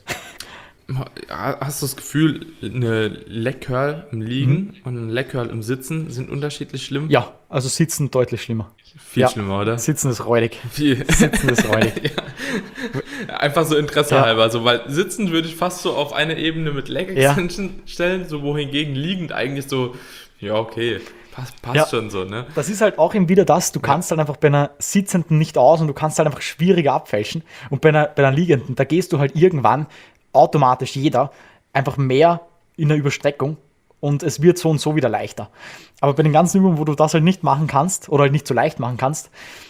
Hast du das Gefühl, eine Leg Curl im Liegen und ein Leg Curl im Sitzen sind unterschiedlich schlimm? Ja, also Sitzen deutlich schlimmer. Viel Ja. schlimmer, oder? Sitzen ist räudig. Viel. Sitzen ist räudig. Ja. Einfach so Interesse Ja. halber, so, weil Sitzen würde ich fast so auf eine Ebene mit Leg Ja. Extension stellen, so wohingegen liegend eigentlich so, ja, okay, passt, passt Ja. schon so, ne? Das ist halt auch eben wieder das, du kannst halt einfach bei einer Sitzenden nicht aus und du kannst halt einfach schwieriger abfälschen. Und bei einer, bei einer Liegenden, da gehst du halt irgendwann automatisch jeder einfach mehr in der Überstreckung und es wird so und so wieder leichter. Aber bei den ganzen Übungen, wo du das halt nicht machen kannst oder halt nicht so leicht machen kannst,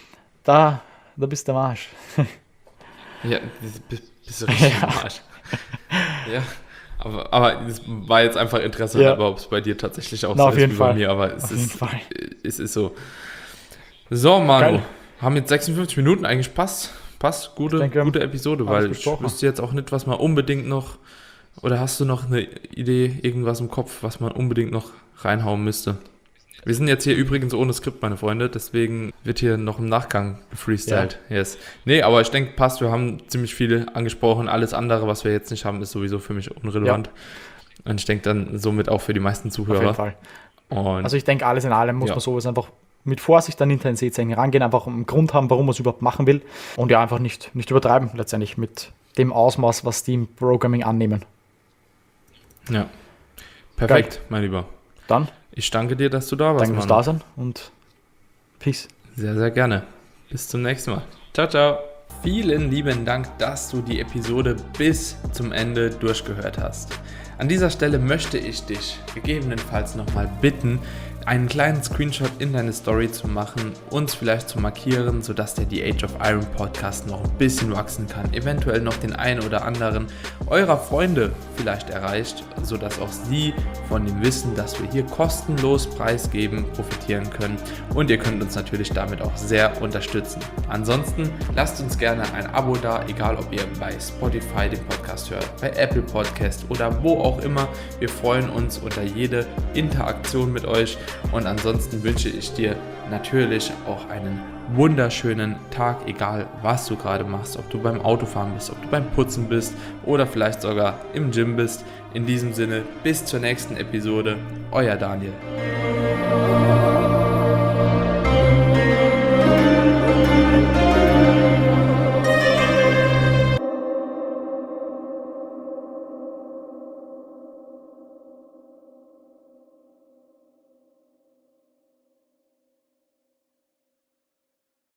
da, da bist du am Arsch. Ja, bist bist du richtig Ja. am Arsch. Ja, aber, aber es war jetzt einfach Interesse, Ja. halber, ob es bei dir tatsächlich auch Na, so auf ist jeden wie bei Fall. mir, aber es Auf jeden ist, Fall. es ist so. So, Manu, Geil. haben jetzt sechsundfünfzig Minuten, eigentlich passt, passt, gute, Ich denke, gute Episode, alles weil ich besprochen. wüsste jetzt auch nicht, was man unbedingt noch, oder hast du noch eine Idee, irgendwas im Kopf, was man unbedingt noch reinhauen müsste? Wir sind jetzt hier übrigens ohne Skript, meine Freunde, deswegen wird hier noch im Nachgang gefreestylt. Yes. Nee, aber ich denke, passt, wir haben ziemlich viel angesprochen. Alles andere, was wir jetzt nicht haben, ist sowieso für mich unrelevant. Und ich denke dann somit auch für die meisten Auf jeden Zuhörer. Fall. Und Also ich denke, alles in allem muss Ja. man sowas einfach mit Vorsicht an Intensitätstraining rangehen, einfach einen Grund haben, warum man es überhaupt machen will und ja, einfach nicht, nicht übertreiben letztendlich mit dem Ausmaß, was die im Programming annehmen. ja, perfekt, mein Lieber. Dann Ich danke dir, dass du da warst, danke fürs Manu. Dasein und Peace. Sehr, sehr gerne. Bis zum nächsten Mal. Ciao, ciao. Vielen lieben Dank, dass du die Episode bis zum Ende durchgehört hast. An dieser Stelle möchte ich dich gegebenenfalls nochmal bitten, einen kleinen Screenshot in deine Story zu machen, uns vielleicht zu markieren, sodass der The Age of Iron Podcast noch ein bisschen wachsen kann, eventuell noch den einen oder anderen eurer Freunde vielleicht erreicht, sodass auch sie von dem Wissen, dass wir hier kostenlos preisgeben, profitieren können, und ihr könnt uns natürlich damit auch sehr unterstützen. Ansonsten lasst uns gerne ein Abo da, egal ob ihr bei Spotify den Podcast hört, bei Apple Podcast oder wo auch immer. Wir freuen uns unter jede Interaktion mit euch. Und ansonsten wünsche ich dir natürlich auch einen wunderschönen Tag, egal was du gerade machst, ob du beim Autofahren bist, ob du beim Putzen bist oder vielleicht sogar im Gym bist. In diesem Sinne, bis zur nächsten Episode, euer Daniel.